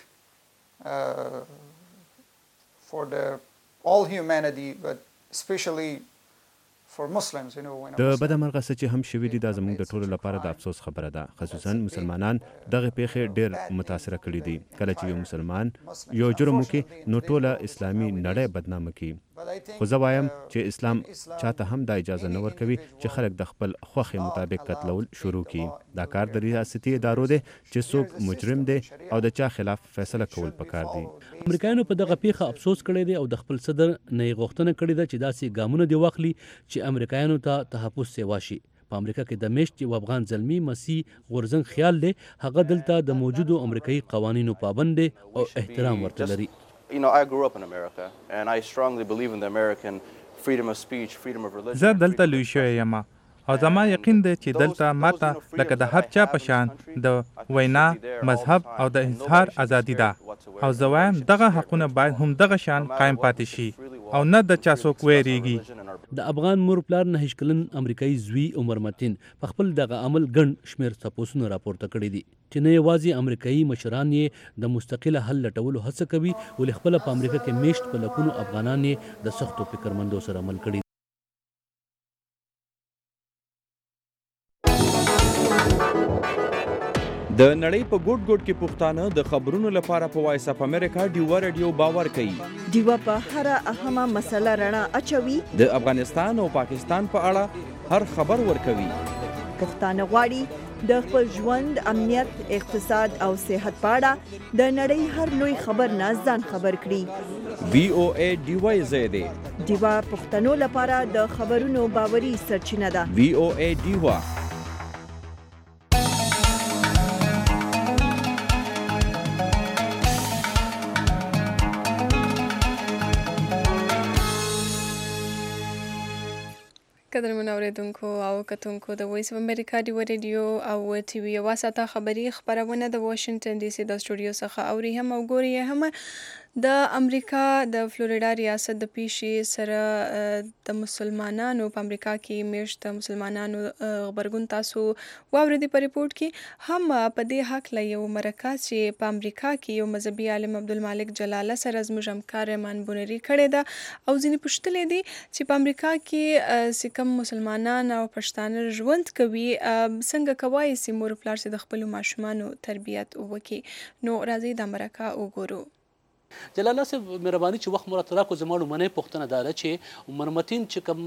for all humanity, but especially for Muslims, you know. د بدمرغه څه چې هم شوي دي دا زموږ د ټولو لپاره د افسوس خبره ده. خصوصا مسلمانان دغه پیښې ډېر متاثره کړي دي. کله چې یو مسلمان یو جرم وکړي نو ټوله اسلامي نړۍ بدنامه کړي. خو زه وایم چې اسلام چاته هم دا اجازه نه ورکوي چې خلک د خپل خوښې مطابق قتلول شروع کړي. دا کار د ریاستي ادارو دی چې څوک مجرم دی او د چا خلاف فیصله کول پکار دي. امریکایانو په دغه پیښه افسوس کړی دی او د خپل صدر نه یې غوښتنه کړې ده چې داسې ګامونه دې واخلي چې امریکایانو ته تحفظ سیوا شي. په امریکا کې د میشت یو افغان زلمی مسیح غورځنګ خیال دی هغه دلته د موجودو امریکایي قوانینو پابند دی او احترام ورته لري. You know, I grew up in America and I strongly believe in the American freedom of speech, freedom of religion. زه دلته لوی شوی یم او زما یقین دی چې دلته ماته لکه د هر چا په شان د وینا، مذهب او د اظهار ازادي ده او زه وایم دغه حقونه باید هم دغه شان قایم پاتې شي او نه د چا څوک ویریږي. د افغان مور پلار 9 کلن امریکایي زوی عمر متین په خپل دغه عمل ګڼ شمېر تپوسونه راپورته کړي دي چې نه یوازې امریکایي مشران یې د مستقله حل لټولو هڅه کوي ولې خپله په امریکا کې میشت په لکونو افغانان یې د سختو فکرمندو سره عمل کړي. د نړۍ په ګوټ ګوټ کې پښتانه د خبرونو لپاره په وایس اف امریکا ډیوا رادیو باور کوي. ډیوا په هر اهمه مسله رڼا اچوي. د افغانستان او پاکستان په اړه هر خبر ورکوي. پښتانه غواړي د خپل ژوند، امنیت، اقتصاد او صحت په اړه د نړۍ هر لوی خبر نه ځان خبر کړي. VOA ډیوا زیاده ډیوا پښتنو لپاره د خبرونو باوري سرچینه ده. VOA ډیوا. قدرمن اوریدونکو او کتونکو د وایس اف امریکا ډیوا رادیو او ټي وي یوه ساعته خبري خپرونه د واشنگټن ډي سي د سټوډیو څخه اوري هم او ګوري هم د امریکا د فلوریډا ریاست د پیشي سره د مسلمانانو په امریکا کې میشت د مسلمانانو غبرګون تاسو واورئ په ریپورت کې هم په دې هکله یو مرکه چې په امریکا کې یو مذهبي عالم عبدالمالک جلاله سره زموږ همکار رحمان بونري کړې ده او ځینې پوښتلې دي چې په امریکا کې چې کوم مسلمانان او پښتانه ژوند کوي څنګه کوای سي مور پلار چې د خپلو ماشومانو تربیت وکړي. نو راځئ دا مرکه وګورو. جلاله صاحب مهرباني چې وخت مو راته راکړو زما لومړنۍ پوښتنه دا ده چې مرمتین چې کوم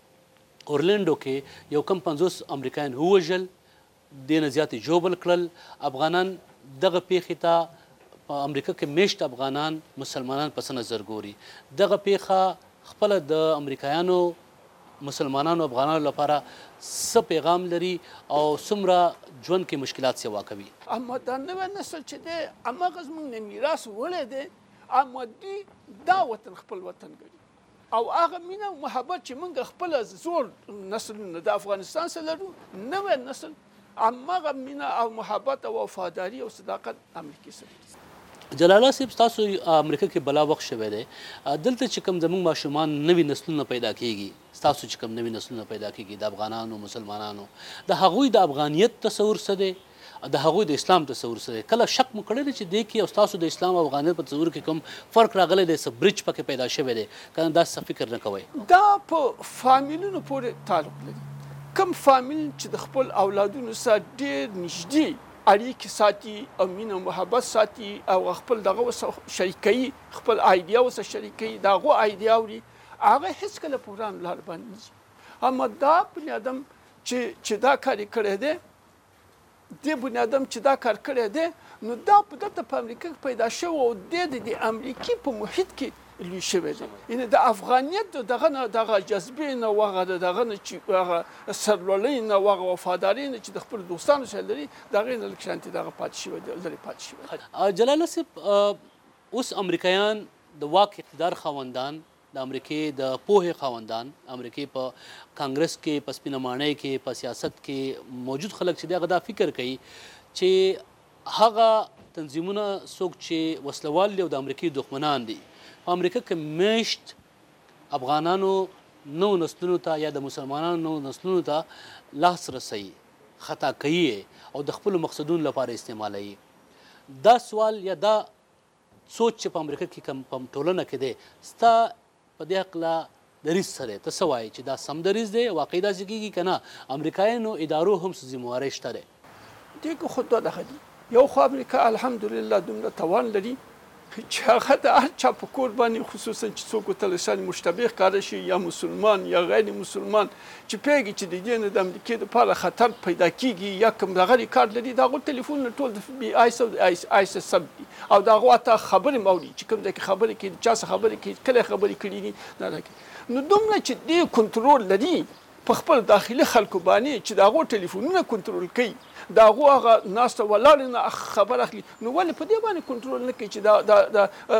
اورلینډو کې یو کم 50 امریکایان ووژل، دې نه زیاتې ژوبل کړل، افغانان دغه پیښې ته په امریکا کې میشت افغانان مسلمانان په څه نظر ګوري؟ دغه پیښه خپله د امریکایانو مسلمانانو افغانانو لپاره څه پیغام لري او څومره ژوند کې مشکلات سیوا کوي؟ اما دا نوی نسل چې دی هماغه زموږ نه میراث وړی دی، اما دوی دا وطن خپل وطن ګڼي او هغه مینه او محبت چې موږ خپل زوړ نسلونه د افغانستان سره لرو، نوی نسل هماغه مینه او محبت او وفاداري او صداقت امریکې سره. جلاله صاحب تاسو امریکا کې بلا وخت شوی دی، دلته چې کوم زموږ ماشومان نوي نسلونه پیدا کیږي، تاسو چې کوم نوي نسلونه پیدا کیږي د افغانانو مسلمانانو، د هغوی د افغانیت تصور څه دی؟ د هغوی د اسلام تصور څه دی؟ کله شک مو کړی دی چې دې کې او تاسو د اسلام او افغانیت په تصور کې کوم فرق راغلی دی، څه برج پکې پیدا شوی دی؟ که داسې فکر نه کوئ؟ دا په فامیلونو پورې تعلق لري. کوم فامیل چې د خپل اولادونو سره ډېر نږدې اړیکې ساتي او مینه او محبت ساتي او خپل دغه شریکوي، خپل آیډیا ورسره شریکوي، د هغو آیډیا اوري، هغه هېڅکله په وران لار باندې نه ځي. اما دا بني ادم چې دا کار یې کړی دی، دې بني ادم چې دا کار کړی دی، نو دا په دلته په امریکا کې پیدا شوی او دی د امریکې په محیط کې لوی شوی دی. یعنې د افغانیت دغه نه دغه جذبې نه او هغه دغه نه چې هغه سرلوړۍ نه او هغه وفادارۍ نه چې د خپلو دوستانو سره لري، د هغې نه لږ شانتې دغه پاتې شوی دی، لرې پاتې شوی دی. جلاله صاحب اوس امریکایان د واک اقتدار خاوندان، د امریکې د پوهې خاوندان، امریکې په کانګرس کې، په سپینه ماڼۍ کې، په سیاست کې موجود خلک چې دی هغه دا فکر کوي چې هغه تنظیمونه څوک چې وسلوال دي او د امریکې دښمنان دي په امریکا کې میشت افغانانو نو نسلونو ته یا د مسلمانانو نو نسلونو ته لاس رسوي، خطا کوي او د خپلو مقصدونو لپاره استعمالوي. دا سوال یا دا سوچ چې په امریکا کې کوم په ټولنه کې دی، ستا په دې هکله دریځ څه دی؟ ته څه وایې چې دا سم دریځ دی؟ واقعي داسې کېږي که نه امریکایانو ادارو هم څه ذمهوارۍ شته دی؟ دې کې خو دوه دغه دي. یو خو امریکا الحمدلله دومره توان لري چې هغه د هر چا په کور باندې، خصوصا چې څوک ورته له شان مشتبه ښکاره شي یا مسلمان یا غیر مسلمان، چې پوهېږي چې د دې نه د امریکې دپاره خطر پیدا کېږي یا کوم دغه ریکارډ لري، د هغو ټلیفونونه ټول د FBI او د IS ثبت دي او د هغو حتی خبرې هم اوري چې کوم ځای کې خبرې کوي، چا څه خبرې کوي، کله خبرې کړي دي. نو دومره چې دې کنټرول لري په خپل داخلي خلکو باندې چې د هغو ټلیفونونه کنټرول کوي، د هغو هغه ناسته ولاړې نه خبر اخلي، نو ولې په دې باندې کنټرول نه کوي چې د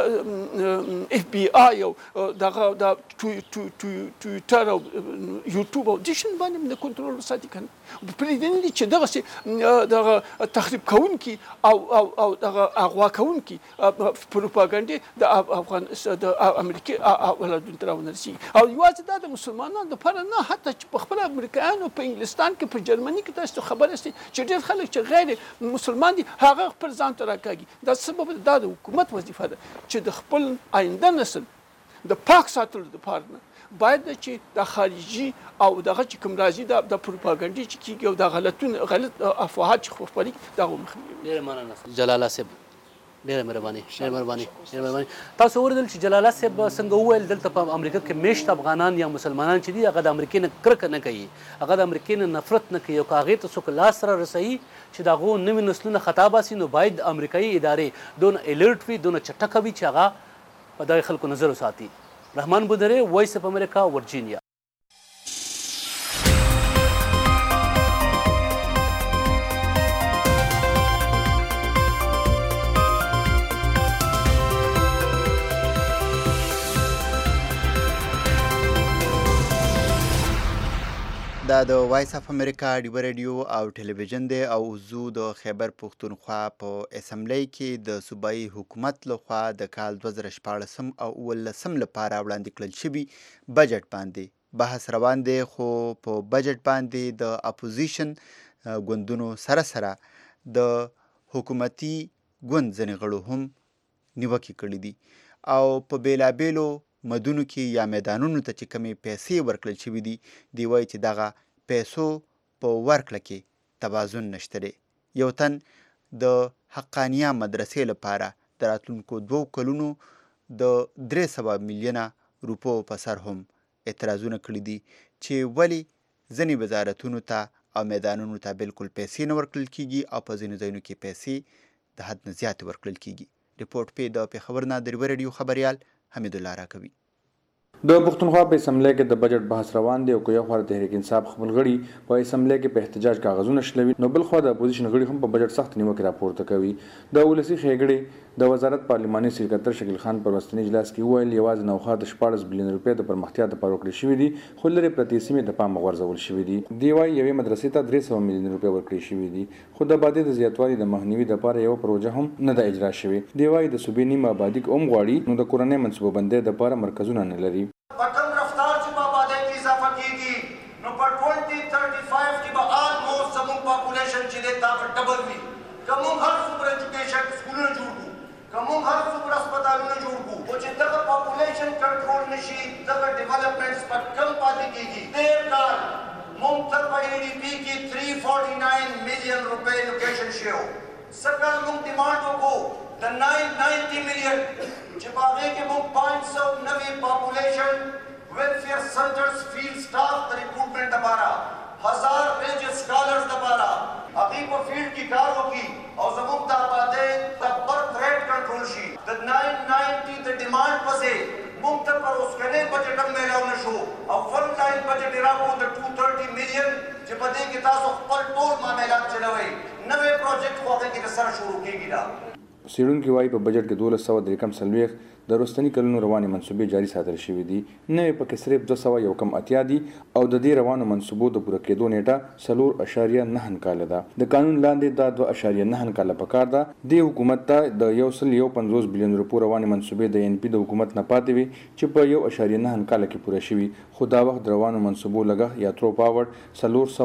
FBI او دغه د ټویټر او یوټیوب او دې شیانو باندې نه کنټرول وساتي که نه؟ پرېږدي چې دغسې دغه تخریب کوونکي او دغه اغوا کوونکي پروپاګنډې د امریکې اولادونو ته راونه رسېږي. او یوازې دا د مسلمانانو دپاره نه، حتی چې په خپله امریکایانو په انګلستان کې، په جرمني کې تاسو خبر یاستئ چې ډېر خلک چې غیر مسلمان دي هغه خپل ځان ته راکاږي. دا سبب دا د حکومت وظیفه ده چې د خپل آینده نسل د پاک ساتلو دپاره نه، باید چې د خارجي او دغه چې کوم راځي د پروپاګاندا چې کیږي او د غلط افواهات چې خپرېږي دغه مخنیوي. ډېره مننه جلال الله صاحب، ډېره مهرباني. تاسو اوریدل چې جلال الله صاحب څنګه وویل دلته په امریکا کې میشت افغانان یا مسلمانان چې دي هغه د امریکې نه کرکه نه کوي، هغه د امریکې نه نفرت نه کوي او که هغې ته څوک لاس سره رسوي چې د هغو نوي نسلونه خطا باسي نو باید امریکایي ادارې دونه الرټ وي، دونه چټکه وي چې هغه په دغه خلکو نظر وساتي. رحمان بودرې، وایس اف امریکا، ورجینیا. دا د وایس اف امریکا ډیوه رادیو او ټلویزیون دی او زو د خیبر پښتونخوا په اسمبلی کې د صوبایي حکومت لخوا د کال 2014 او 2019 لپاره وړاندې کړل شوي بجټ باندې بحث روان دی، خو په بجټ باندې د اپوزیشن ګوندونو سره سره د حکومتي ګوند ځینې غړو هم نیوکې کړي دي او په بیلابیلو مدونو کې یا میدانونو ته چې کمې پیسې ورکړل شوي دي، دی وایي چې دغه پیسو په ورکړه کې توازن نشته دی. یو تن د حقانیه مدرسې لپاره د راتلونکو 2 کلونو د 300 میلیونه روپو په سر هم اعتراضونه کړي دي چې ولې ځینې وزارتونو ته او میدانونو ته بالکل پیسې نه ورکړل کیږي او په ځینو ځایونو کې پیسې د حد نه زیاتې ورکړل کیږي. ریپورټ پې د پېښور نه د ریوه رادیو خبریال حمید الله راکوي. د پښتونخوا په اسمبلی کې د بجټ بحث روان دی او که یو خوا تحریک انصاف خپل غړي په اسمبلی کې په احتجاج کاغذونه شلوي، نو بل خوا د اپوزیشن غړي هم په بجټ سخت نیوکې راپورته کوي. د ولسي ښېګړې د وزارت پارلماني سکرټر شکیل خان پر ورځني اجلاس کې وویل یوازې نوخوا د 14 بلیون روپۍ د پرمختیا دپاره ورکړل شوي دي، خو لرې پرتې سیمې د پامه غورځول شوي دي. دی وایي یوې مدرسې ته 300 میلیون روپۍ ورکړل شوي دي، خو د آبادۍ د زیاتوالي د مخنیوي دپاره یوه پروژه هم نه ده اجرا شوې. دی وایي د صوبې نیمه آبادي هم غواړي، نو د کورنۍ منصوبه بندۍ دپاره مرکزونه نه لري. कमों हर super education स्कूलों जोड़ को कमों हर सुपर अस्पतालों जोड़ को वो जितना पॉपुलेशन कंट्रोल नशी तब डेवलपमेंट्स पर कम पाती की देर काल मुंतब एडीपी की 349 मिलियन रुपए लोकेशन शेयर सरकार मुंग डिमांडों को द 990 मिलियन जिबावे के मुंग 590 population welfare centres field staff recruitment दबारा 1000 रेजिस्टर स्कॉलर्स दबारा अभी को फील्ड की कारों की और जमुक दाबादे द बर्थ रेट कंट्रोल शी द 990 द डिमांड पसे मुंतब पर उसके ने बजट में लाने शो और वन लाइन बजट इराको द 230 मिलियन जिपदे के तासो पर टोल मामलात चलवे नवे प्रोजेक्ट को आगे की सर शुरू की गिरा. څېړونکي وایي په بجټ کې 1240 د وروستني کلونو روانې منصوبې جاري ساتل شوي دي، نوې پکې صرف 280 دي او د دې روانو منصوبو د پوره کېدو نیټه 4.9 کاله ده. د قانون لاندې دا 2.9 کاله پکار ده. دې حکومت ته د 150 بلیون روپو روانې منصوبې د NP د حکومت نه پاتې وي چې په 1.9 کاله کې پوره شوي، خو دا وخت د روانو منصوبو لګښت یا ترو پاوړ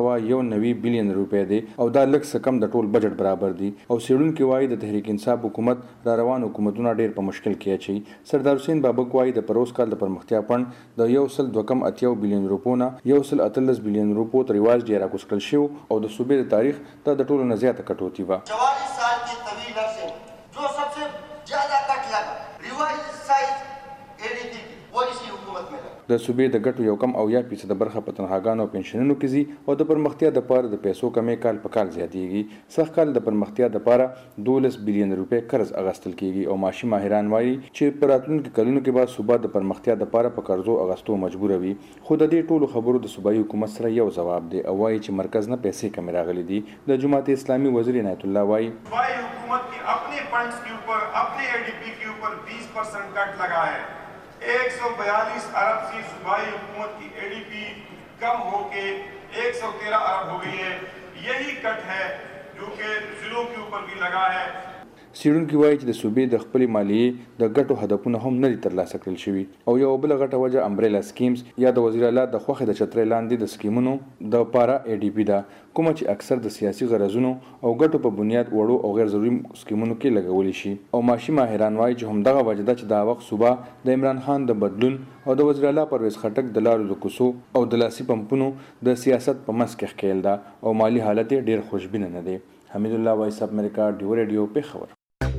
491 بلیون روپۍ دی او دا لږ څه کم د ټول بجټ برابر دي. او څېړونکي وایي د تحریک انصاف حکومت را روان حکومتونه ډېر په مشکل کې اچوي. سردار حسین بابک وایي د پروز کال د پرمختیا فنډ د 1.2 بلیون روپو نه 1.18 بلیون روپو ته رواج ډېر راکوز کړل شو او د صوبې د تاریخ ته د ټولو نه زیاته کټوتي وه. 44 साल के तवील अरसे जो सबसे ज्यादा कट लगा रिवाइज साइज एडीपी वो इसी हुकूमत में लगा. د صوبې د ګټو 1% برخه په تنخواګانو او پنشنونو کې ځي او د پرمختیا دپاره د پیسو کمی کال په کال زیاتیږي. سږ کال د پرمختیا دپاره 12 بلیون روپۍ قرض اخیستل کیږي او معاشي ماهران وایي چې په راتلونکي کلونو کې به صوبه د پرمختیا دپاره په قرضو اخیستو مجبوره وي. خو د دې ټولو خبرو د صوبایي حکومت سره یو ځواب دی او وایي چې مرکز نه پیسې کمې راغلي دي. د جماعت اسلامي وزیر عنایت الله وایي صوبائی حکومت کی اپنے فنڈز کے اوپر اپنے ADP کے اوپر 20% کٹ لگا ہے. 142 अरब से सूबाई हुकूमत की ADP कम होके 113 अरब हो गई है. यही कट है जो कि जिलों के ऊपर भी लगा है. څېړونکي وایي چې د صوبې د خپلې مالیې د ګټو هدفونه هم نه دي ترلاسه کړل شوي او یو بله غټه وجه امبریلا سکیمز یا د وزیر اعلی د خوښې د چترۍ لاندې د سکیمونو د پاره ADP ده، کومه چې اکثر د سیاسي غرضونو او ګټو په بنیاد وړو او غیر ضروري سکیمونو کې لګولی شي. او ماشي ماهران وایي چې همدغه وجه ده چې دا وخت صوبه د عمران خان د بدلون او د وزیر اعلی پرویز خټک د لارو د کوڅو او د لاسي پمپونو د سیاست په منځ کې ښکیل ده او مالي حالت یې ډېر خوشبینه نه دی. حمید الله وایس اپ امریکا ډیو ریډیو پېښور.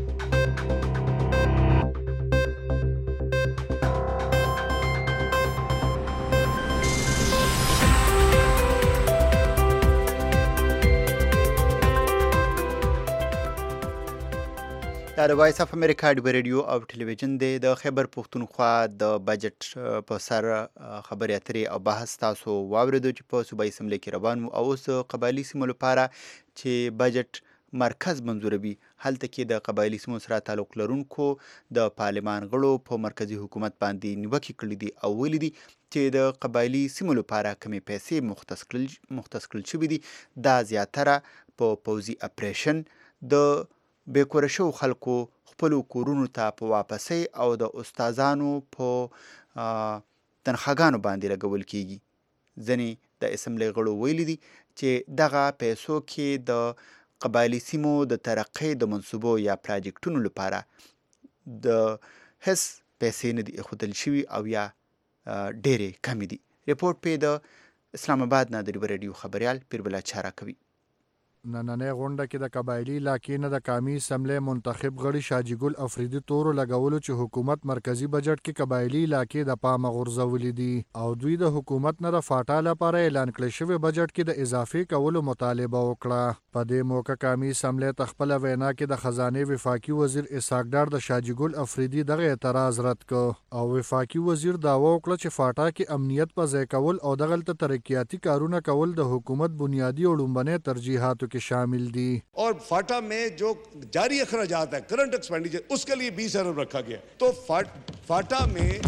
دا د وایس اف امریکا ډیو ریډیو او ټلویزیون دی. د خیبر پښتونخوا د بجټ په سر خبرې اترې او بحث تاسو واورېدو چې په صوبایي اسمبلۍ کې روان وو. او اوس قبایلي سیمو لپاره چې بجټ مرکز منظوروي، هلته کې د قبایلي سیمو سره تعلق لرونکو د پارلمان غړو په مرکزي حکومت باندې نیوکې کړې دي او ویلي دي چې د قبایلي سیمو لپاره کمې پیسې مختص کړل شوي دي. دا زیاتره په پوځي اپریشن د بېکوره شوو خلکو خپلو کورونو ته په واپسۍ او د استادانو په تنخواګانو باندې لګول کیږي. ځینې د اسمبلۍ غړو ویلي دي چې دغه پیسو کې د قبایلي سیمو د ترقۍ د منصوبو یا پراجیکټونو لپاره د هیڅ پیسې نه دي ایښودل شوي او یا ډېرې کمې دي. ریپورټ پې د اسلام آباد نه د ډیو ریډیو خبریال پیربلا چاره کوي. نننۍ غونډه کې د قبایلي علاقې نه د قامي اسمبلۍ منتخب غړي شاجي ګل افریدي تورو لګولو چې حکومت مرکزی بجټ کې قبایلي علاقې د پامه غورځولې دي او دوی د حکومت نه د فاټا لپاره اعلان کړی شوی بجټ کې د اضافي کولو مطالبه وکړه. په دې موقع قامي اسمبلۍ ته خپله وینا کې د خزانې وفاقي وزیر اسحاق ډار د شاجي ګل افریدي دغه اعتراض رد کړ او وفاقي وزیر دعوه وکړه چې فاټا کې امنیت په ځای کول او دغلته ترقیاتي کارونه کول د حکومت بنیادی او لومبنۍ ترجیحاتو के शामिल दी. और फाटा में जो जारी अखराजात है करंट एक्सपेंडिचर उसके लिए 20 अरब रखा गया. तो फाटा में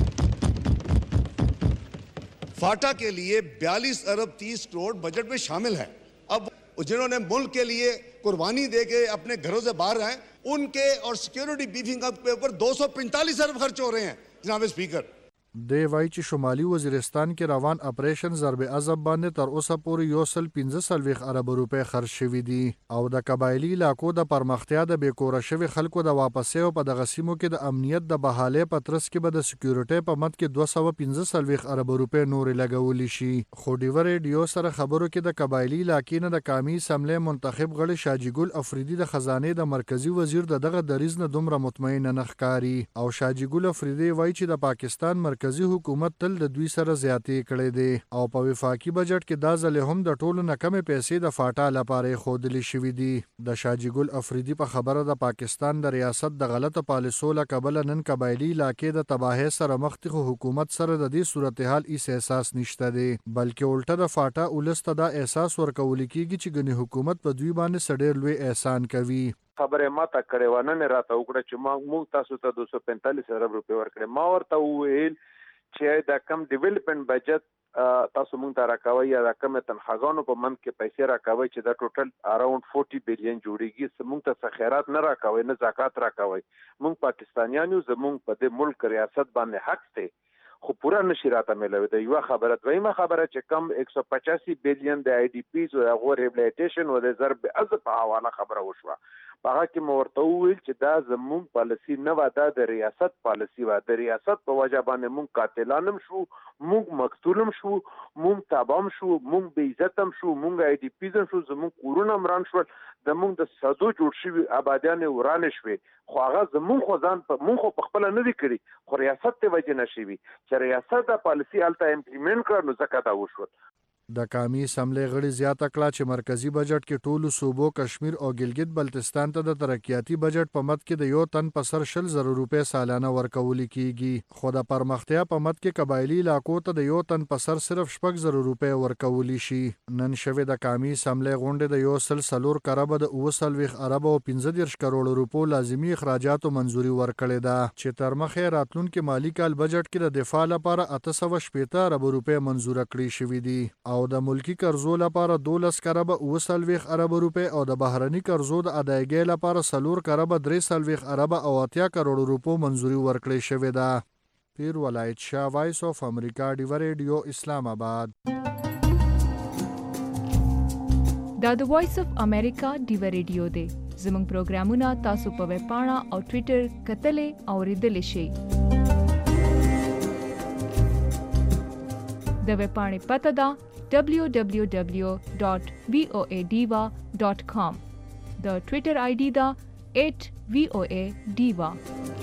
फाटा के लिए 42 अरब 30 करोड़ बजट में शामिल है. अब जिन्होंने मुल्क के लिए कुर्बानी देके अपने घरों से बाहर आए उनके और सिक्योरिटी बीफिंग के ऊपर 245 अरब खर्च हो रहे हैं जनाब स्पीकर. دی وایي چې شمالي وزیرستان کې روان اپریشن ضرب عضب باندې تر اوسه پورې 115 ارب روپۍ خرج شوي دي او د قبایلي علاقو د پرمختیا د بېکوره شوي خلکو د واپسۍ او په دغه سیمو کې د امنیت د بحالۍ په ترڅ کې به د سکیورټۍ په مد کې 215 ارب روپۍ نورې لګولی شي. خو ډیو ریډیو سره خبرو کې د قبایلي علاقې نه د قامي اسمبلۍ منتخب غړي شاجي ګل افریدي د خزانې د مرکزي وزیر د دغه دریځ نه دومره مطمئن نه ښکاري او شاجي ګل افریدي وایي چې د پاکستان مرکزی حکومت تل د دوی سره زیاتې کړې دي او په وفاقي بجټ کې دا ځل هم د ټولو نه کمې پیسې د فاټا لپاره ښودلې شوي دي. د شاجي ګل افریدي په خبره د پاکستان د ریاست د غلطه پالیسو له کبله نن قبایلي علاقې د تباهۍ سره مخ دي خو حکومت سره د دې صورتحال هیڅ احساس نشته دی بلکې الټه د فاټا ولس ته دا احساس ورکول کیږي چې ګنې حکومت په دوی باندې څه ډېر لوی احسان کوي. خبره ماته کړې وه نن راته وکړه چې موږ تاسو ته 245 ارب روپۍ ورکړې. ما ورته وویل چې دا کم ډیولپمنٹ بجټ تاسو مونږ ته راکوي یا دا کم تنخواګانو په منځ کې پیسې راکوي چې دا ټوټل اراوند 40 بلین جوړیږي. مونږ ته خیرات نه راکوي نه زکات راکوي. مونږ پاکستانیان یو زمونږ په دې ملک ریاست باندې حق دی خو پورا نشي راته ملوي. د یو خبره دویمه خبره چې کم 185 بلین د آی ډی پیز او هغه ریبلیټیشن او د ضرب عضب په حواله خبره وشوه. هغه کې مو ورته وویل چې دا زموږ پالیسي نه وه دا د ریاست پالیسي وه. د ریاست په وجه باندې مونږ قاتلان هم شو مونږ مقتول هم شو مونږ تابه هم شو مونږ بې عزت هم شو مونږ آی ډي پیز هم شو زموږ کورونه هم وران شول د مونږ د سدو جوړ شوي آبادیانې ورانې شوې خو هغه زموږ خو ځان مونږ خو پخپله نه دي کړي خو ریاست ته وجې نه شوي چې ریاست دا پالیسي هلته امپلیمنټ کړه نو ځکه دا وشول. د قامي اسمبلۍ غړي زیاته کړه چې مرکزی بجټ کې ټولو صوبو کشمیر او ګلګت بلتستان ته د ترقیاتي بجټ په مد کې د یو تن په سر 100,000 روپۍ سالانه ورکول کیږي خو د پرمختیا په مد کې قبایلي علاقو ته د یو تن په سر صرف 6,000 روپۍ ورکول شي. نن شوه د قامي اسمبلۍ غونډه د یو سل سلور کربه د 29 ارب او 15 کروڑ روپو لازمی اخراجاتو منزوري ورکړې ده چې تر مخه راتلونکي مالی کال بجټ کې د دفاع لپاره 880 ارب روپۍ منزور کړې شوې دي او او د ملکی قرضو لپاره 12 کربه 29 ارب روپے او د بهرني قرضو د ادایګۍ لپاره 4 کربه 43 ارب او 80 کروڑ روپو منځوري ورکړې شوې ده. پیر ولایت شاه، وایس اف امریکا، ډیو ریډیو، اسلام آباد. دا د وایس اف امریکا ډیو ریډیو دی. زموږ پروګرامونه تاسو په ویب پاڼه او ټوئیټر کتلې او ریډلې شئ. د ویب پاڼې پته ده www.voadiva.com. د ټوئیټر آی ډي ده @voadiva.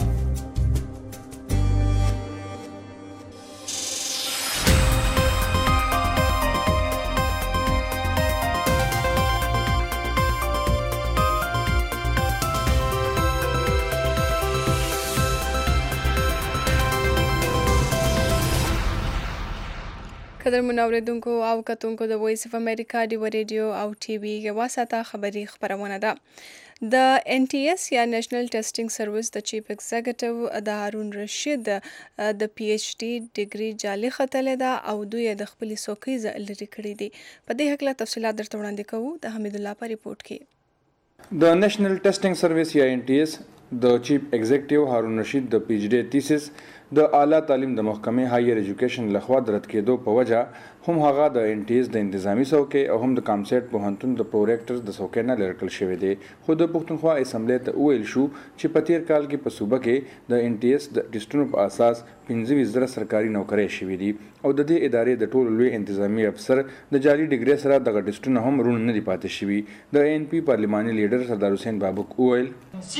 قدرمن اوریدونکو او کتونکو د وایس اف امریکا ډیو ریډیو او ټي وي یوه ساعته خبري خبرونه ده. د NTS یا نېشنل ټیسټینګ سروس د چیف ایگزیکټیو د هارون رشید د PhD ډیګري جعلي ختلې ده او دوی د خپلې څوکۍ لرې کړې دي. په دې هکله تفصیلات درته وړاندې کوو د حمید الله په ریپورت کې. د نېشنل ټیسټینګ سروس یا NTS د چیف ایگزیکټیو هارون رشید د PhD تھیسس د اعلی تعلیم د محکمې هایر ایجوکیشن لخوا د رد کېدو په وجه هم هغه د NTS د انتظامی څوکۍ او هم د کامسیټ پوهنتون د پروریکټر د څوکۍ نه لرې کړل شوی دی. خو د پښتونخوا اسمبلی ته وویل شو چې په تیر کال کې په صوبه کې د NTS د ټیسټونو په اساس 25,000 سرکاري نوکرۍ شوي دي او د دې ادارې د ټولو لوی انتظامی افسر د جعلي ډیګري سره دغه ټیسټونه هم روڼ نه دي پاتې شوي. د ANP پارلیماني لیډر سردار حسین بابک وویل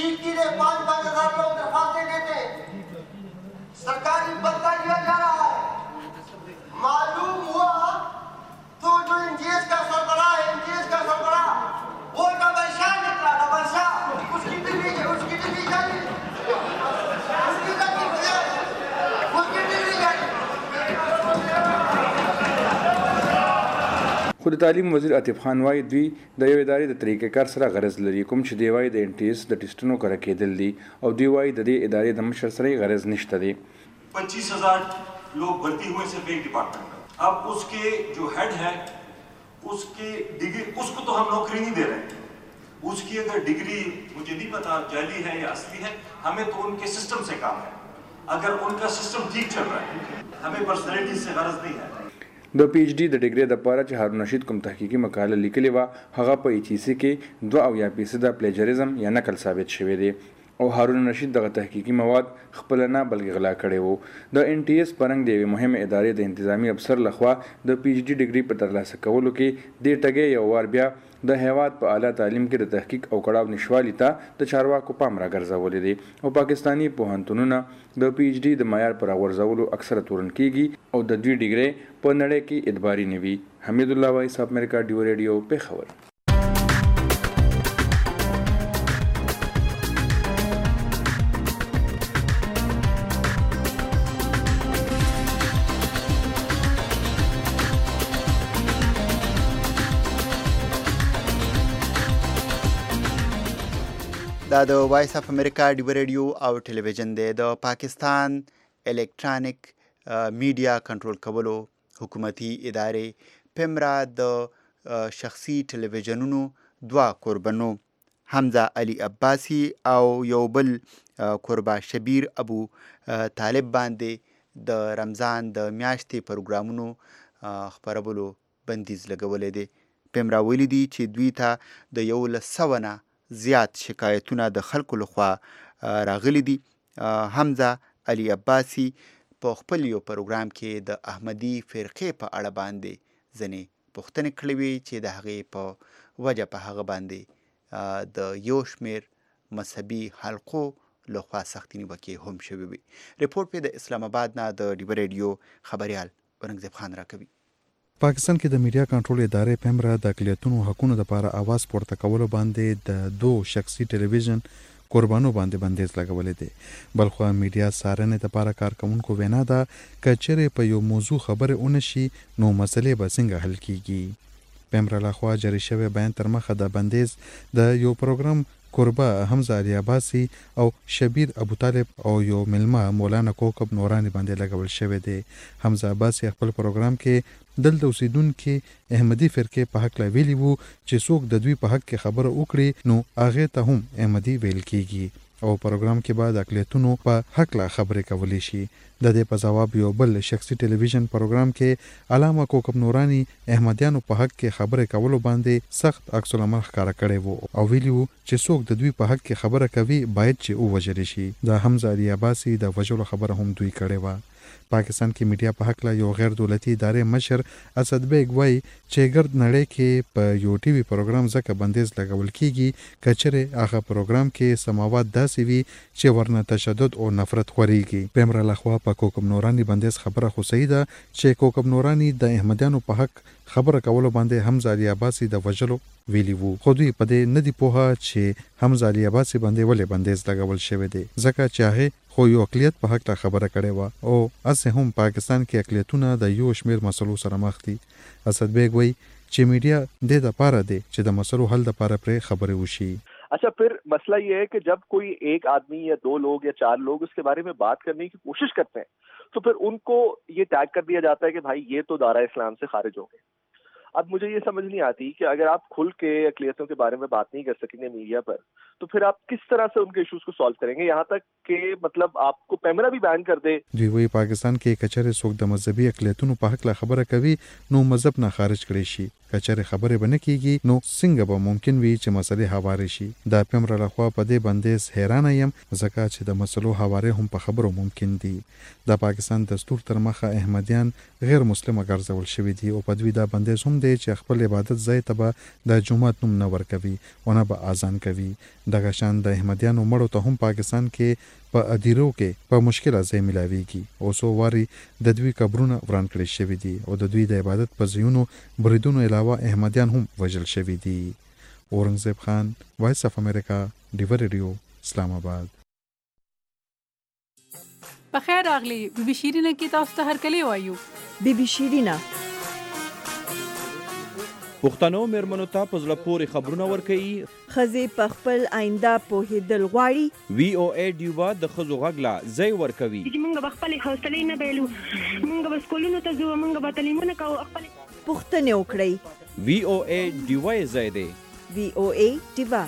सरकारी बदला दिया जा रहा है. मालूम हुआ तो जो NTS का सरबराह वो डबलशाह निकला. डबलशाह उसकी डिग्री जाए उसकी डिग्री जाए. خو د تعلیم وزیر عاطف خان وایي دوی د یو ادارې د طریقې کار سره غرض لري کوم چې دی وایي د NTS د ټیسټونو کره کېدل دي او دوی وایي د دې ادارې د مشر سره غرض نشته دی. 25,000 लोग भर्ती हुए सिर्फ एक डिपार्टमेंट में. अब उसके जो हेड है उसकी डिग्री उसको तो हम नौकरी नहीं दे रहे. उसकी अगर डिग्री मुझे नहीं पता जाली है या असली है, हमें तो उनके सिस्टम से काम है. अगर उनका सिस्टम ठीक चल रहा है हमें पर्सनैलिटी से गरज नहीं है. د PhD د ډیګري د پاره چې هارون رشید کوم تحقیقي مقاله لیکلې و هغه په HEC کې 2% پلیجریزم یا نقل ثابت شوی دی او هارون رشید دغه تحقیقي مواد خپل نه بلکې غلا کړي وو. د NTS پرنګ دی مهمه ادارې د انتظامی افسر لخوا د PhD ډیګري په ترلاسه کولو کې د ټګي یو وار بیا د هیواد په اعلی تعلیم کې د تحقیق او کړهو نشوالي ته د چارواکو پام راګرځولې دي او پاکستانی پوهنتونونه د PhD د معیار پر غورځولو اکثره تورن کیږي او د دوی ډیګري په نړۍ کې اعتباري نه وي. حمید الله وایس اف امریکا ډیو ریډیو پیښور. دا د وایس اف امریکا ډیو ریډیو او ټلویزیون دی. د پاکستان الکترونیک میډیا کنټرول کولو حکومتي ادارې پیمرا د شخصي ټلویزیونونو 2 کوربنو حمزه علي عباسي او یو بل کوربا شبیر ابو طالب باندې د رمضان د میاشتې پروګرامونو خبرولو بندیز لګولې دي. پیمرا ویلي دي چې دوی ته د 100 نه زیات شکایتونه د خلکو لخوا راغلي دي. حمزه علي عباسي په خپل یو پروګرام کې د احمدي فرقې په اړه باندې ځنې پوښتنې کړې وې چې د هغې په وجه په هغه باندې د یو شمېر مذهبي حلقو لخوا سختې نیوکې هم شوې وې. ریپورټ په د اسلام آباد نه د ډیو ریډیو خبریال اورنګزیب خان راکوي. پاکستان کې د میډیا کنټرول ادارې پیمرا د اقلیتونو حقوقو لپاره आवाज پورته کولو باندې د 2 شخصي ټلویزیون قربانو باندې بندیز لګولې دي. بلخو میډیا سارنې لپاره کارکونکو وینا ده کچره په یو موضوع خبره اونشي نو مسلې به څنګه حل کیږي. پیمره لخوا جاری شوی بیان تر مخه د بندیز د یو پروګرام قربه حمزه علي عباسي او شبیر ابو طالب او یو ملما مولانا کوکب نورانی باندې لګول شوی دی. حمزه عباسي خپل پروګرام کې دلته اوسیدونکو احمدي فرقې په حق لا ویلي وو چې څوک د دوی په حق کې خبره وکړي نو هغه ته هم احمدي ویل کیږي او پروګرام کې بعد اقلیتونو په حق لا خبرې کولی شي. د دې په جواب یو بل شخصي ټلویزیون پروګرام کې علامه کوکب نورانی احمدیانو په حق کې خبرې کولو باندې سخت عکس العمل ښکارا کړی وو او ویلی وو چې څوک د دوی په حق کې خبره کوي باید چې ووژل شي. د حمزه علي عباسي د وژلو خبره هم دوی کړې وه. پاکستان کې میډیا په حق لا یو غیر دولتي ادارې مشر اسد بیگ وایي چې ګرد نړۍ کې په یو ټي وي پروګرام ځکه بندیز لګول کیږي کچره هغه پروګرام کې سماوات داسې وي چې ورنه تشدد او نفرت خوريږي. پیمره لخوا په کوکب نورانی بندیز خبره خو صحیح ده چې کوکب نورانی د احمدیانو په حق خبره کولو باندې حمزه علي عباسي د وژلو ویلی وو خو دوی په دې نه دی پوهه چې حمزه علي عباسي باندې ولې بندیز لګول شوی دی ځکه چې هغه خو یو اقلیت په حق خبره کړې و او اسه هم پاکستان کې اقلیتونه د یو شمیر مسلو سره مخ دي. اسد بیگ وایي چې میډیا د لپاره دی چې د مسلو حل لپاره پر خبرې وشي. अच्छा फिर मसला ये है कि जब कोई एक आदमी या दो लोग या चार लोग उसके बारे में बात करने की कोशिश करते हैं तो फिर उनको ये टैग कर दिया जाता है कि भाई ये तो दायरा इस्लाम से खारिज हो गए. अब मुझे ये समझ नहीं आती कि अगर आप खुल के अक़लियतों के बारे में बात नहीं कर सकेंगे मीडिया पर तो फिर आप किस तरह से उनके इश्यूज को सॉल्व करेंगे. यहाँ तक कि मतलब आपको कैमरा भी बैन कर दे. دوی وی پاکستان کې کچره څوک د مذهبي اقلیتونو په حق لا خبره کوي نو مذهب نه خارج کړي شي. کچره خبره بنه کیږي نو څنګه به ممکن وي چې مسلې هواره شي. دا پیمره لخوا په دې بندیز حیران یم ځکه چې د مسلو هواره هم په خبرو ممکن دي. د پاکستان دستور تر مخه احمدیان غیر مسلمه ګرځول شوی دي او په دوی دا بندیز هم دی چې خپل عبادت ځای ته به د جمعات نوم نه ورکوي او نه به اذان کوي. دغه شان د احمدیانو مړو ته هم پاکستان کې په ادیرو کې په مشکله ځای ملاويږي او سو واري د دوی قبرونه وران کړی شوی دي او د دوی د عبادت په ځایونو بریدونو علاوه احمدیان هم وژل شوی دي. اورنګزیب خان وایس اف امریکا ډیور ریډیو اسلام آباد. په خیر راغلی بي بي شیرینه کې تاسو ته هرکلی وایو. بي بي شیرینه پښتنو مېرمنو ته په زړه پورې خبرونه ورکوي. ښځې په خپل آینده پوهېدل غواړي. وی او ای ډیوا د ښځو غږ لا ځای ورکوي. موږ به خپلې حوصلې نه بایلو، موږ به سکولونو ته ځو، موږ به تعلیمونه کوو. پوښتنې وکړئ. وی او ای ډیوا یې ځای دی. وی او ای ډیوا.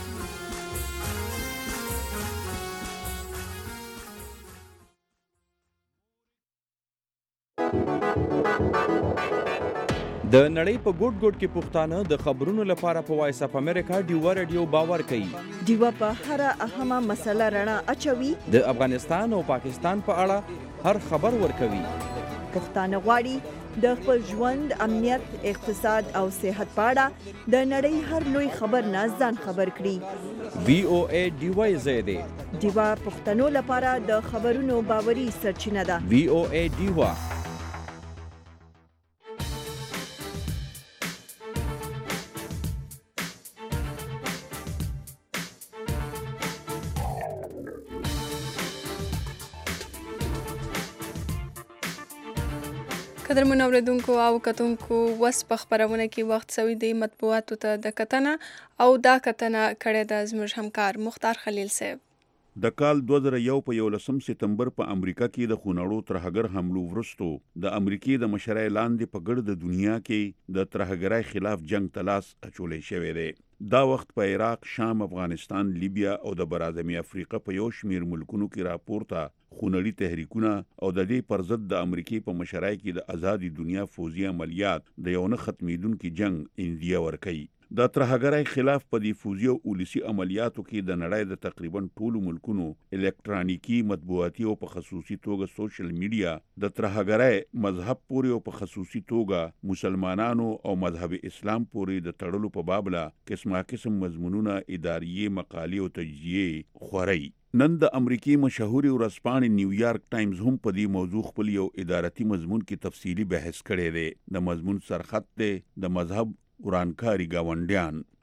د نړۍ په ګوټ ګوټ کې پښتانه د خبرونو لپاره په وایس اف امریکا ډیوا رادیو باور کوي. ډیوا په هر اهمه مسله رڼا اچوي. د افغانستان او پاکستان په اړه هر خبر ورکوي. پښتانه غواړي د خپل ژوند، امنیت، اقتصاد او صحت په اړه د نړۍ هر لوی خبر نه ځان خبر کړي. وی او ای ډیوا یې ځای دی. ډیوا پښتنو لپاره د خبرونو باوري سرچینه ده. وی او ای ډیوا. قدرمن اوریدونکو او کتونکو وس په خبرونه کې وخت سوي د مطبوعاتو ته د کتنه او دا کتنه کړې د زموږ همکار مختار خلیل صاحب. د کال 2001 په 11 سپتمبر په امریکا کې د خونړو ترهګر حملو وروستو د امریکای د مشرۍ لاندې په ګرد دنیا کې د ترهګرۍ خلاف جنگ تلاش اچولې شوې ده. دا وخت په عراق، شام، افغانستان، لیبیا او د برازمي افریقا په یو شمیر ملکونو کې راپورته خونړي تحریکونه او د دې پر ضد د امریکای په مشرۍ کې د آزادي دنیا فوزي عملیات د یو نه ختمیدونکو جنگ اندیه ورکړي. د ترهګرۍ خلاف په دې فوزي او پولیسي عملیاتو کې د نړۍ د تقریبا ټولو ملکونو الکترونیکی، مطبوعاتي او په خصوصي توګه سوشل میډیا د ترهګرۍ مذهب پورې او په خصوصي توګه مسلمانانو او مذهب اسلام پورې د تړلو په بابله قسم مضمونونه، اداریې، مقالې او تجزیې خوري. نن د امریکای مشهوري ورځپاڼې نیویارک ټایمز هم په دې موضوع خپل یو ادارتي مضمون کې تفصیلی بحث کړی دی. د مضمون سرخط دی د مذهب ورانکاري گاونډیان.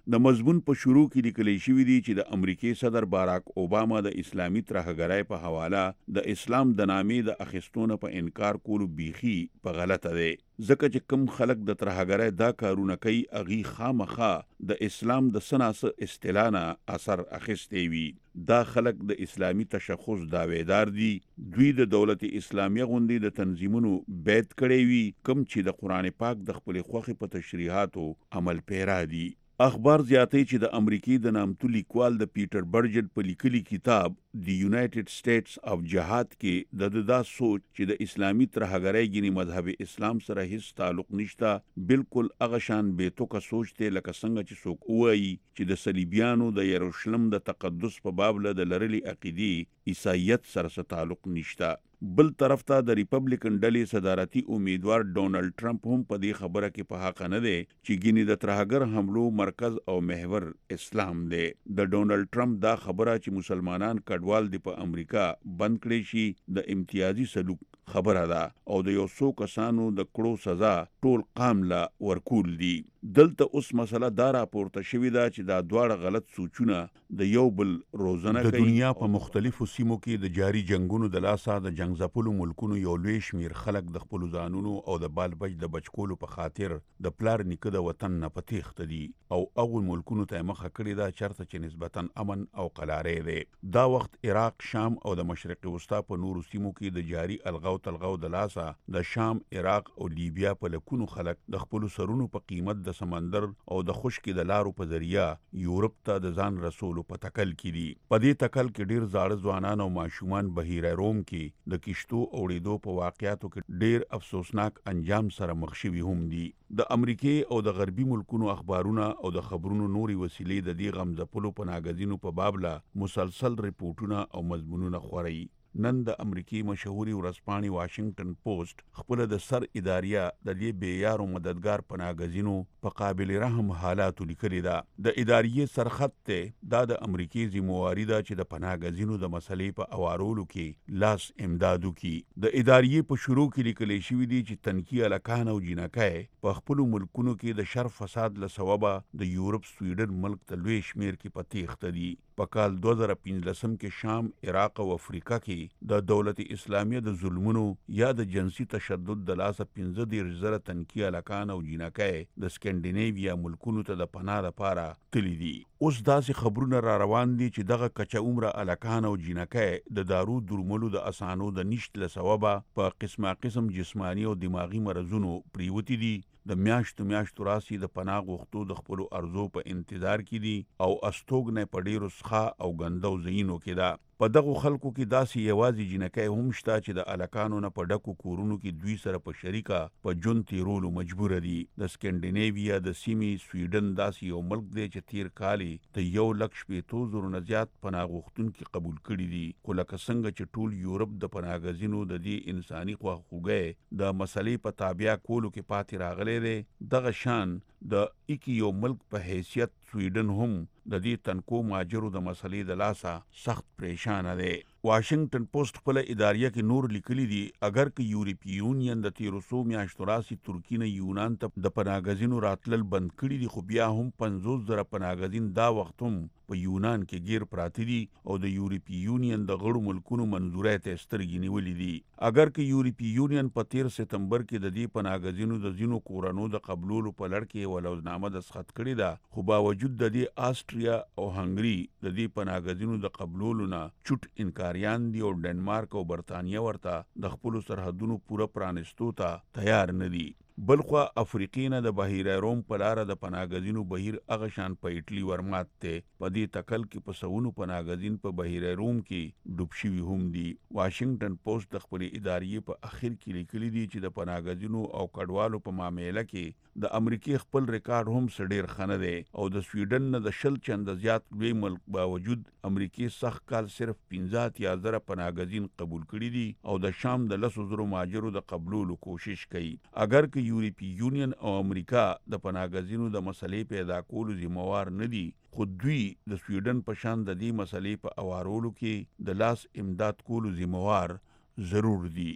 د مضمون په شروع کې لیکل شوی دی چې د امریکای صدر باراک اوباما د اسلامي ترهګرۍ په حواله د اسلام د نامې د اخیستونه په انکار کولو بیخي په غلطه دی، ځکه چې کم خلک د ترهګرۍ دا کارونه کوي اغي خامخا د اسلام د سناسه استلانه اثر اخیستی وي. دا خلک د اسلامی تشخص داویدار دي، دوی د دولت اسلامیه غوندي د تنظیمونو بیت کړی وي کم چې د قران پاک د خپل خوخي په تشریحاتو عمل پیرا دي. اخبار زیاتی چې د امریکای د نامتو لیکوال د پیټر برجټ په لیکلي کتاب دی یونایټډ سټیټس اف جهاد کې د دا سوچ چې د اسلامي ترهګرۍ ګینی مذهب اسلام سره هیڅ تعلق نشته بالکل هغه شان بیتوکه سوچ ته لکه څنګه چې څوک وایي چې د صلیبیانو د یروشلم د تقدس په باب له د لرلي عقیدی عیسایت سره تعلق نشته. بل طرف ته د ریپبلیکن ډلې صدارتي امیدوار ډونالد ټرمپ هم په دې خبره کې په حق نه دی چې ګینی د ترهګر حملو مرکز او محور اسلام دی. د ډونالد ټرمپ دا خبره چې مسلمانان کډوال دی په امریکا بند کړي شي د امتیازي سلوک خبره ده او د یو څو کسانو د کړو سزا ټول قام لا ورکول دي. دلته اوس مسله دا راپورته شوې ده چې دا دواړه غلط سوچونه د یو بل روزنه کوي. د دنیا په مختلفو سیمو کې د جاری جنگونو د لاسه د جنگ ځپلو ملکونو یو لوی شمیر خلک د خپل ځانونو او د بال بچ د بچکولو په خاطر د پلار نیکه د وطن نه پتیخته دي او اول ملکونو ته مخه کړی دا چرته چې نسبتا امن او قلارې دی. دا وخت عراق، شام او د مشرق وسطا په نورو سیمو کې د جاری الغاو تلغاو د لاسه د شام، عراق او لیبیا په لکونو خلک د خپل سرونو په قیمت د سمندر او د خشکې د لارو په ذریعہ یورپ ته د ځان رسولو په تکل کې دي. په دې تکل کې ډیر زاړه ځوانان او ماشومان بهیره روم کې د کشتو اوړېدو په واقعاتو کې ډیر افسوسناک انجام سره مخ شوي هم دي. د امریکای او د غربي ملکونو اخبارونه او د خبرونو نوري وسیلې د دې غم ځپلو په ناګزینو په باب لا مسلسل ریپورتونه او مضمونونه خوري. نن د امریکای مشهوري ورځپاڼې واشنگټن پوسټ خپل د سر اداریه د دې بیارو مددگار پناګزینو په قابل رحم حالات لیکلي ده. د اداریه سرخط ته دا د امریکای ذمہواری ده چې د پناګزینو د مسلې په اوارولو کې لاس امدادو کې. د اداریه په شروع کې لیکل شوی دی چې تنکی الکان او جنکای په خپل ملکونو کې د شر فساد له سببه د یورپ سویډن ملک ته لوی شمیر کې پتیخته دي. په کال 2015 کې شام، عراق او افریقا کې د دولت اسلامیه د ظلمونو یا د جنسي تشدد د لاسه 15,000 تنکی الکان او جنکای د سکندینیویا ملکونو ته د پناه لپاره تللی دي. اوس داسې خبرونه را روان دي چې دغه کچه عمره الکان او جنکای د دارو درملو د اسانو د نشت له سببه په قسم جسمانی او دماغي مرزونو پریوتی دي. د میاشتو راسي د پناه غوښتو د خپل ارزو په انتظار کې دي او استوګنه په ډیرو ښه او ګندو زینو کې ده. په دغه خلکو کې داسې یوازې جنکای هم شته چې د الکانو نه په ډکو کورونو کې دوی سره په شریکه په جون تیرولو مجبور دي. د سکندینیویا د سیمې سویډن داسې یو ملک دی چې تیر کالي د 1,50,000 نه زیات پناه غوښتونکي قبول کړي دي. خو لکه څنګه چې ټول یورپ د پناهګزینو د دې انساني خواخوږۍ د مسلې په تابع کولو کې پاتې راغلی دی، دغه شان د یو ملک په حیثیت سویډن هم د دې تنکو ماجرو د مسلې د لاسه سخت پریشان دی. واشنگټن پوسټ خپل اداریه کې نور لیکلي دي اگر که یورپی یونین د 1300 میاشتو راسي ترکی نه یونان ته د پناهګزینو راتلل بند کړي دي، خو بیا هم 50,000 پناهګزین دا وخت هم په یونان کې گیر پراته دي او د یورپی یونین د غړو ملکونو منظورۍ ته سترګې نیولې دي. اگر که یورپی یونین په 13 سپتمبر کې د دې پناهګزینو د ځینو کورونو د قبولولو په لړ کې ولوزنامه دستخط کړې ده، خو باوجود د دې آسټریا او هنګري د دې پناهګزینو د قبولولو نه چټ انکاریان دي او ډنمارک او برتانیه ورته د خپل سرحدونو پوره پرانستو ته تیار نه دي. بلخوا افریقې نه د بهیره روم په لاره د پناهګزینو بهیر هغه شان په ایټلی ورمات ته په دې تکل کې په سونو پناهګزین په بهیره روم کې ډوب شوي هم دي. واشنگټن پوسټ د خپل اداریې په اخر کې لیکلي دي چې د پناهګزینو او کډوالو په معاملې کې د امریکای خپل ریکارډ هم سړیر خنه دی او د سویډن نه د 100 چنده زیات لوی ملک باوجود امریکای سخت کال صرف 15,000 پناهګزین قبول کړي دي او د شام د 10,000 ماجرو د قبولولو کوشش کوي. اگر که یورپی یونین او امریکا د پناهګزینو د مسلې پیدا کولو ذمہوار نه دي، خو دوی د سویډن په شان د دې مسلې په اوارولو کې د لاس امداد کولو ذمہوار ضرور دي.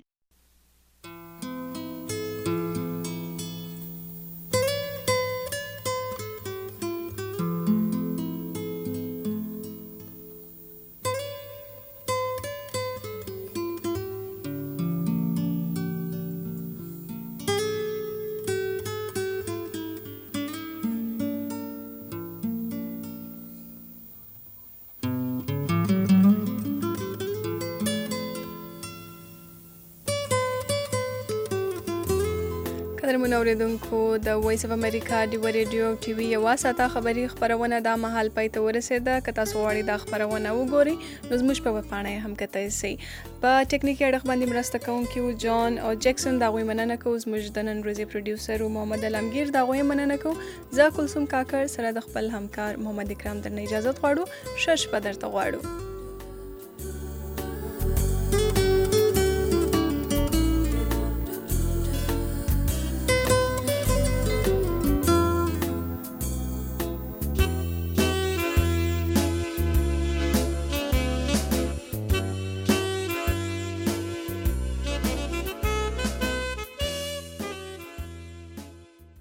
قدرمن اوریدونکو د وایس اف امریکا ډیو ریډیو ټي وي یو ساته خبری خبرونه د مهال پای ته ورسېده که تاسو غواړئ دا خبرونه وګورئ نو زموږ په ویبپاڼه هم کتای شئ په ټیکنیکي اړخ باندې مرسته کوونکي جان او جیکسن دا غوي مننه کوو زموږ د نن ورځې پروډوسر محمد علمگیر دا غوي مننه کوو زه کلثوم کاکړ سره د خپل همکار محمد اکرام درنه اجازه غواړو شش په درته غواړو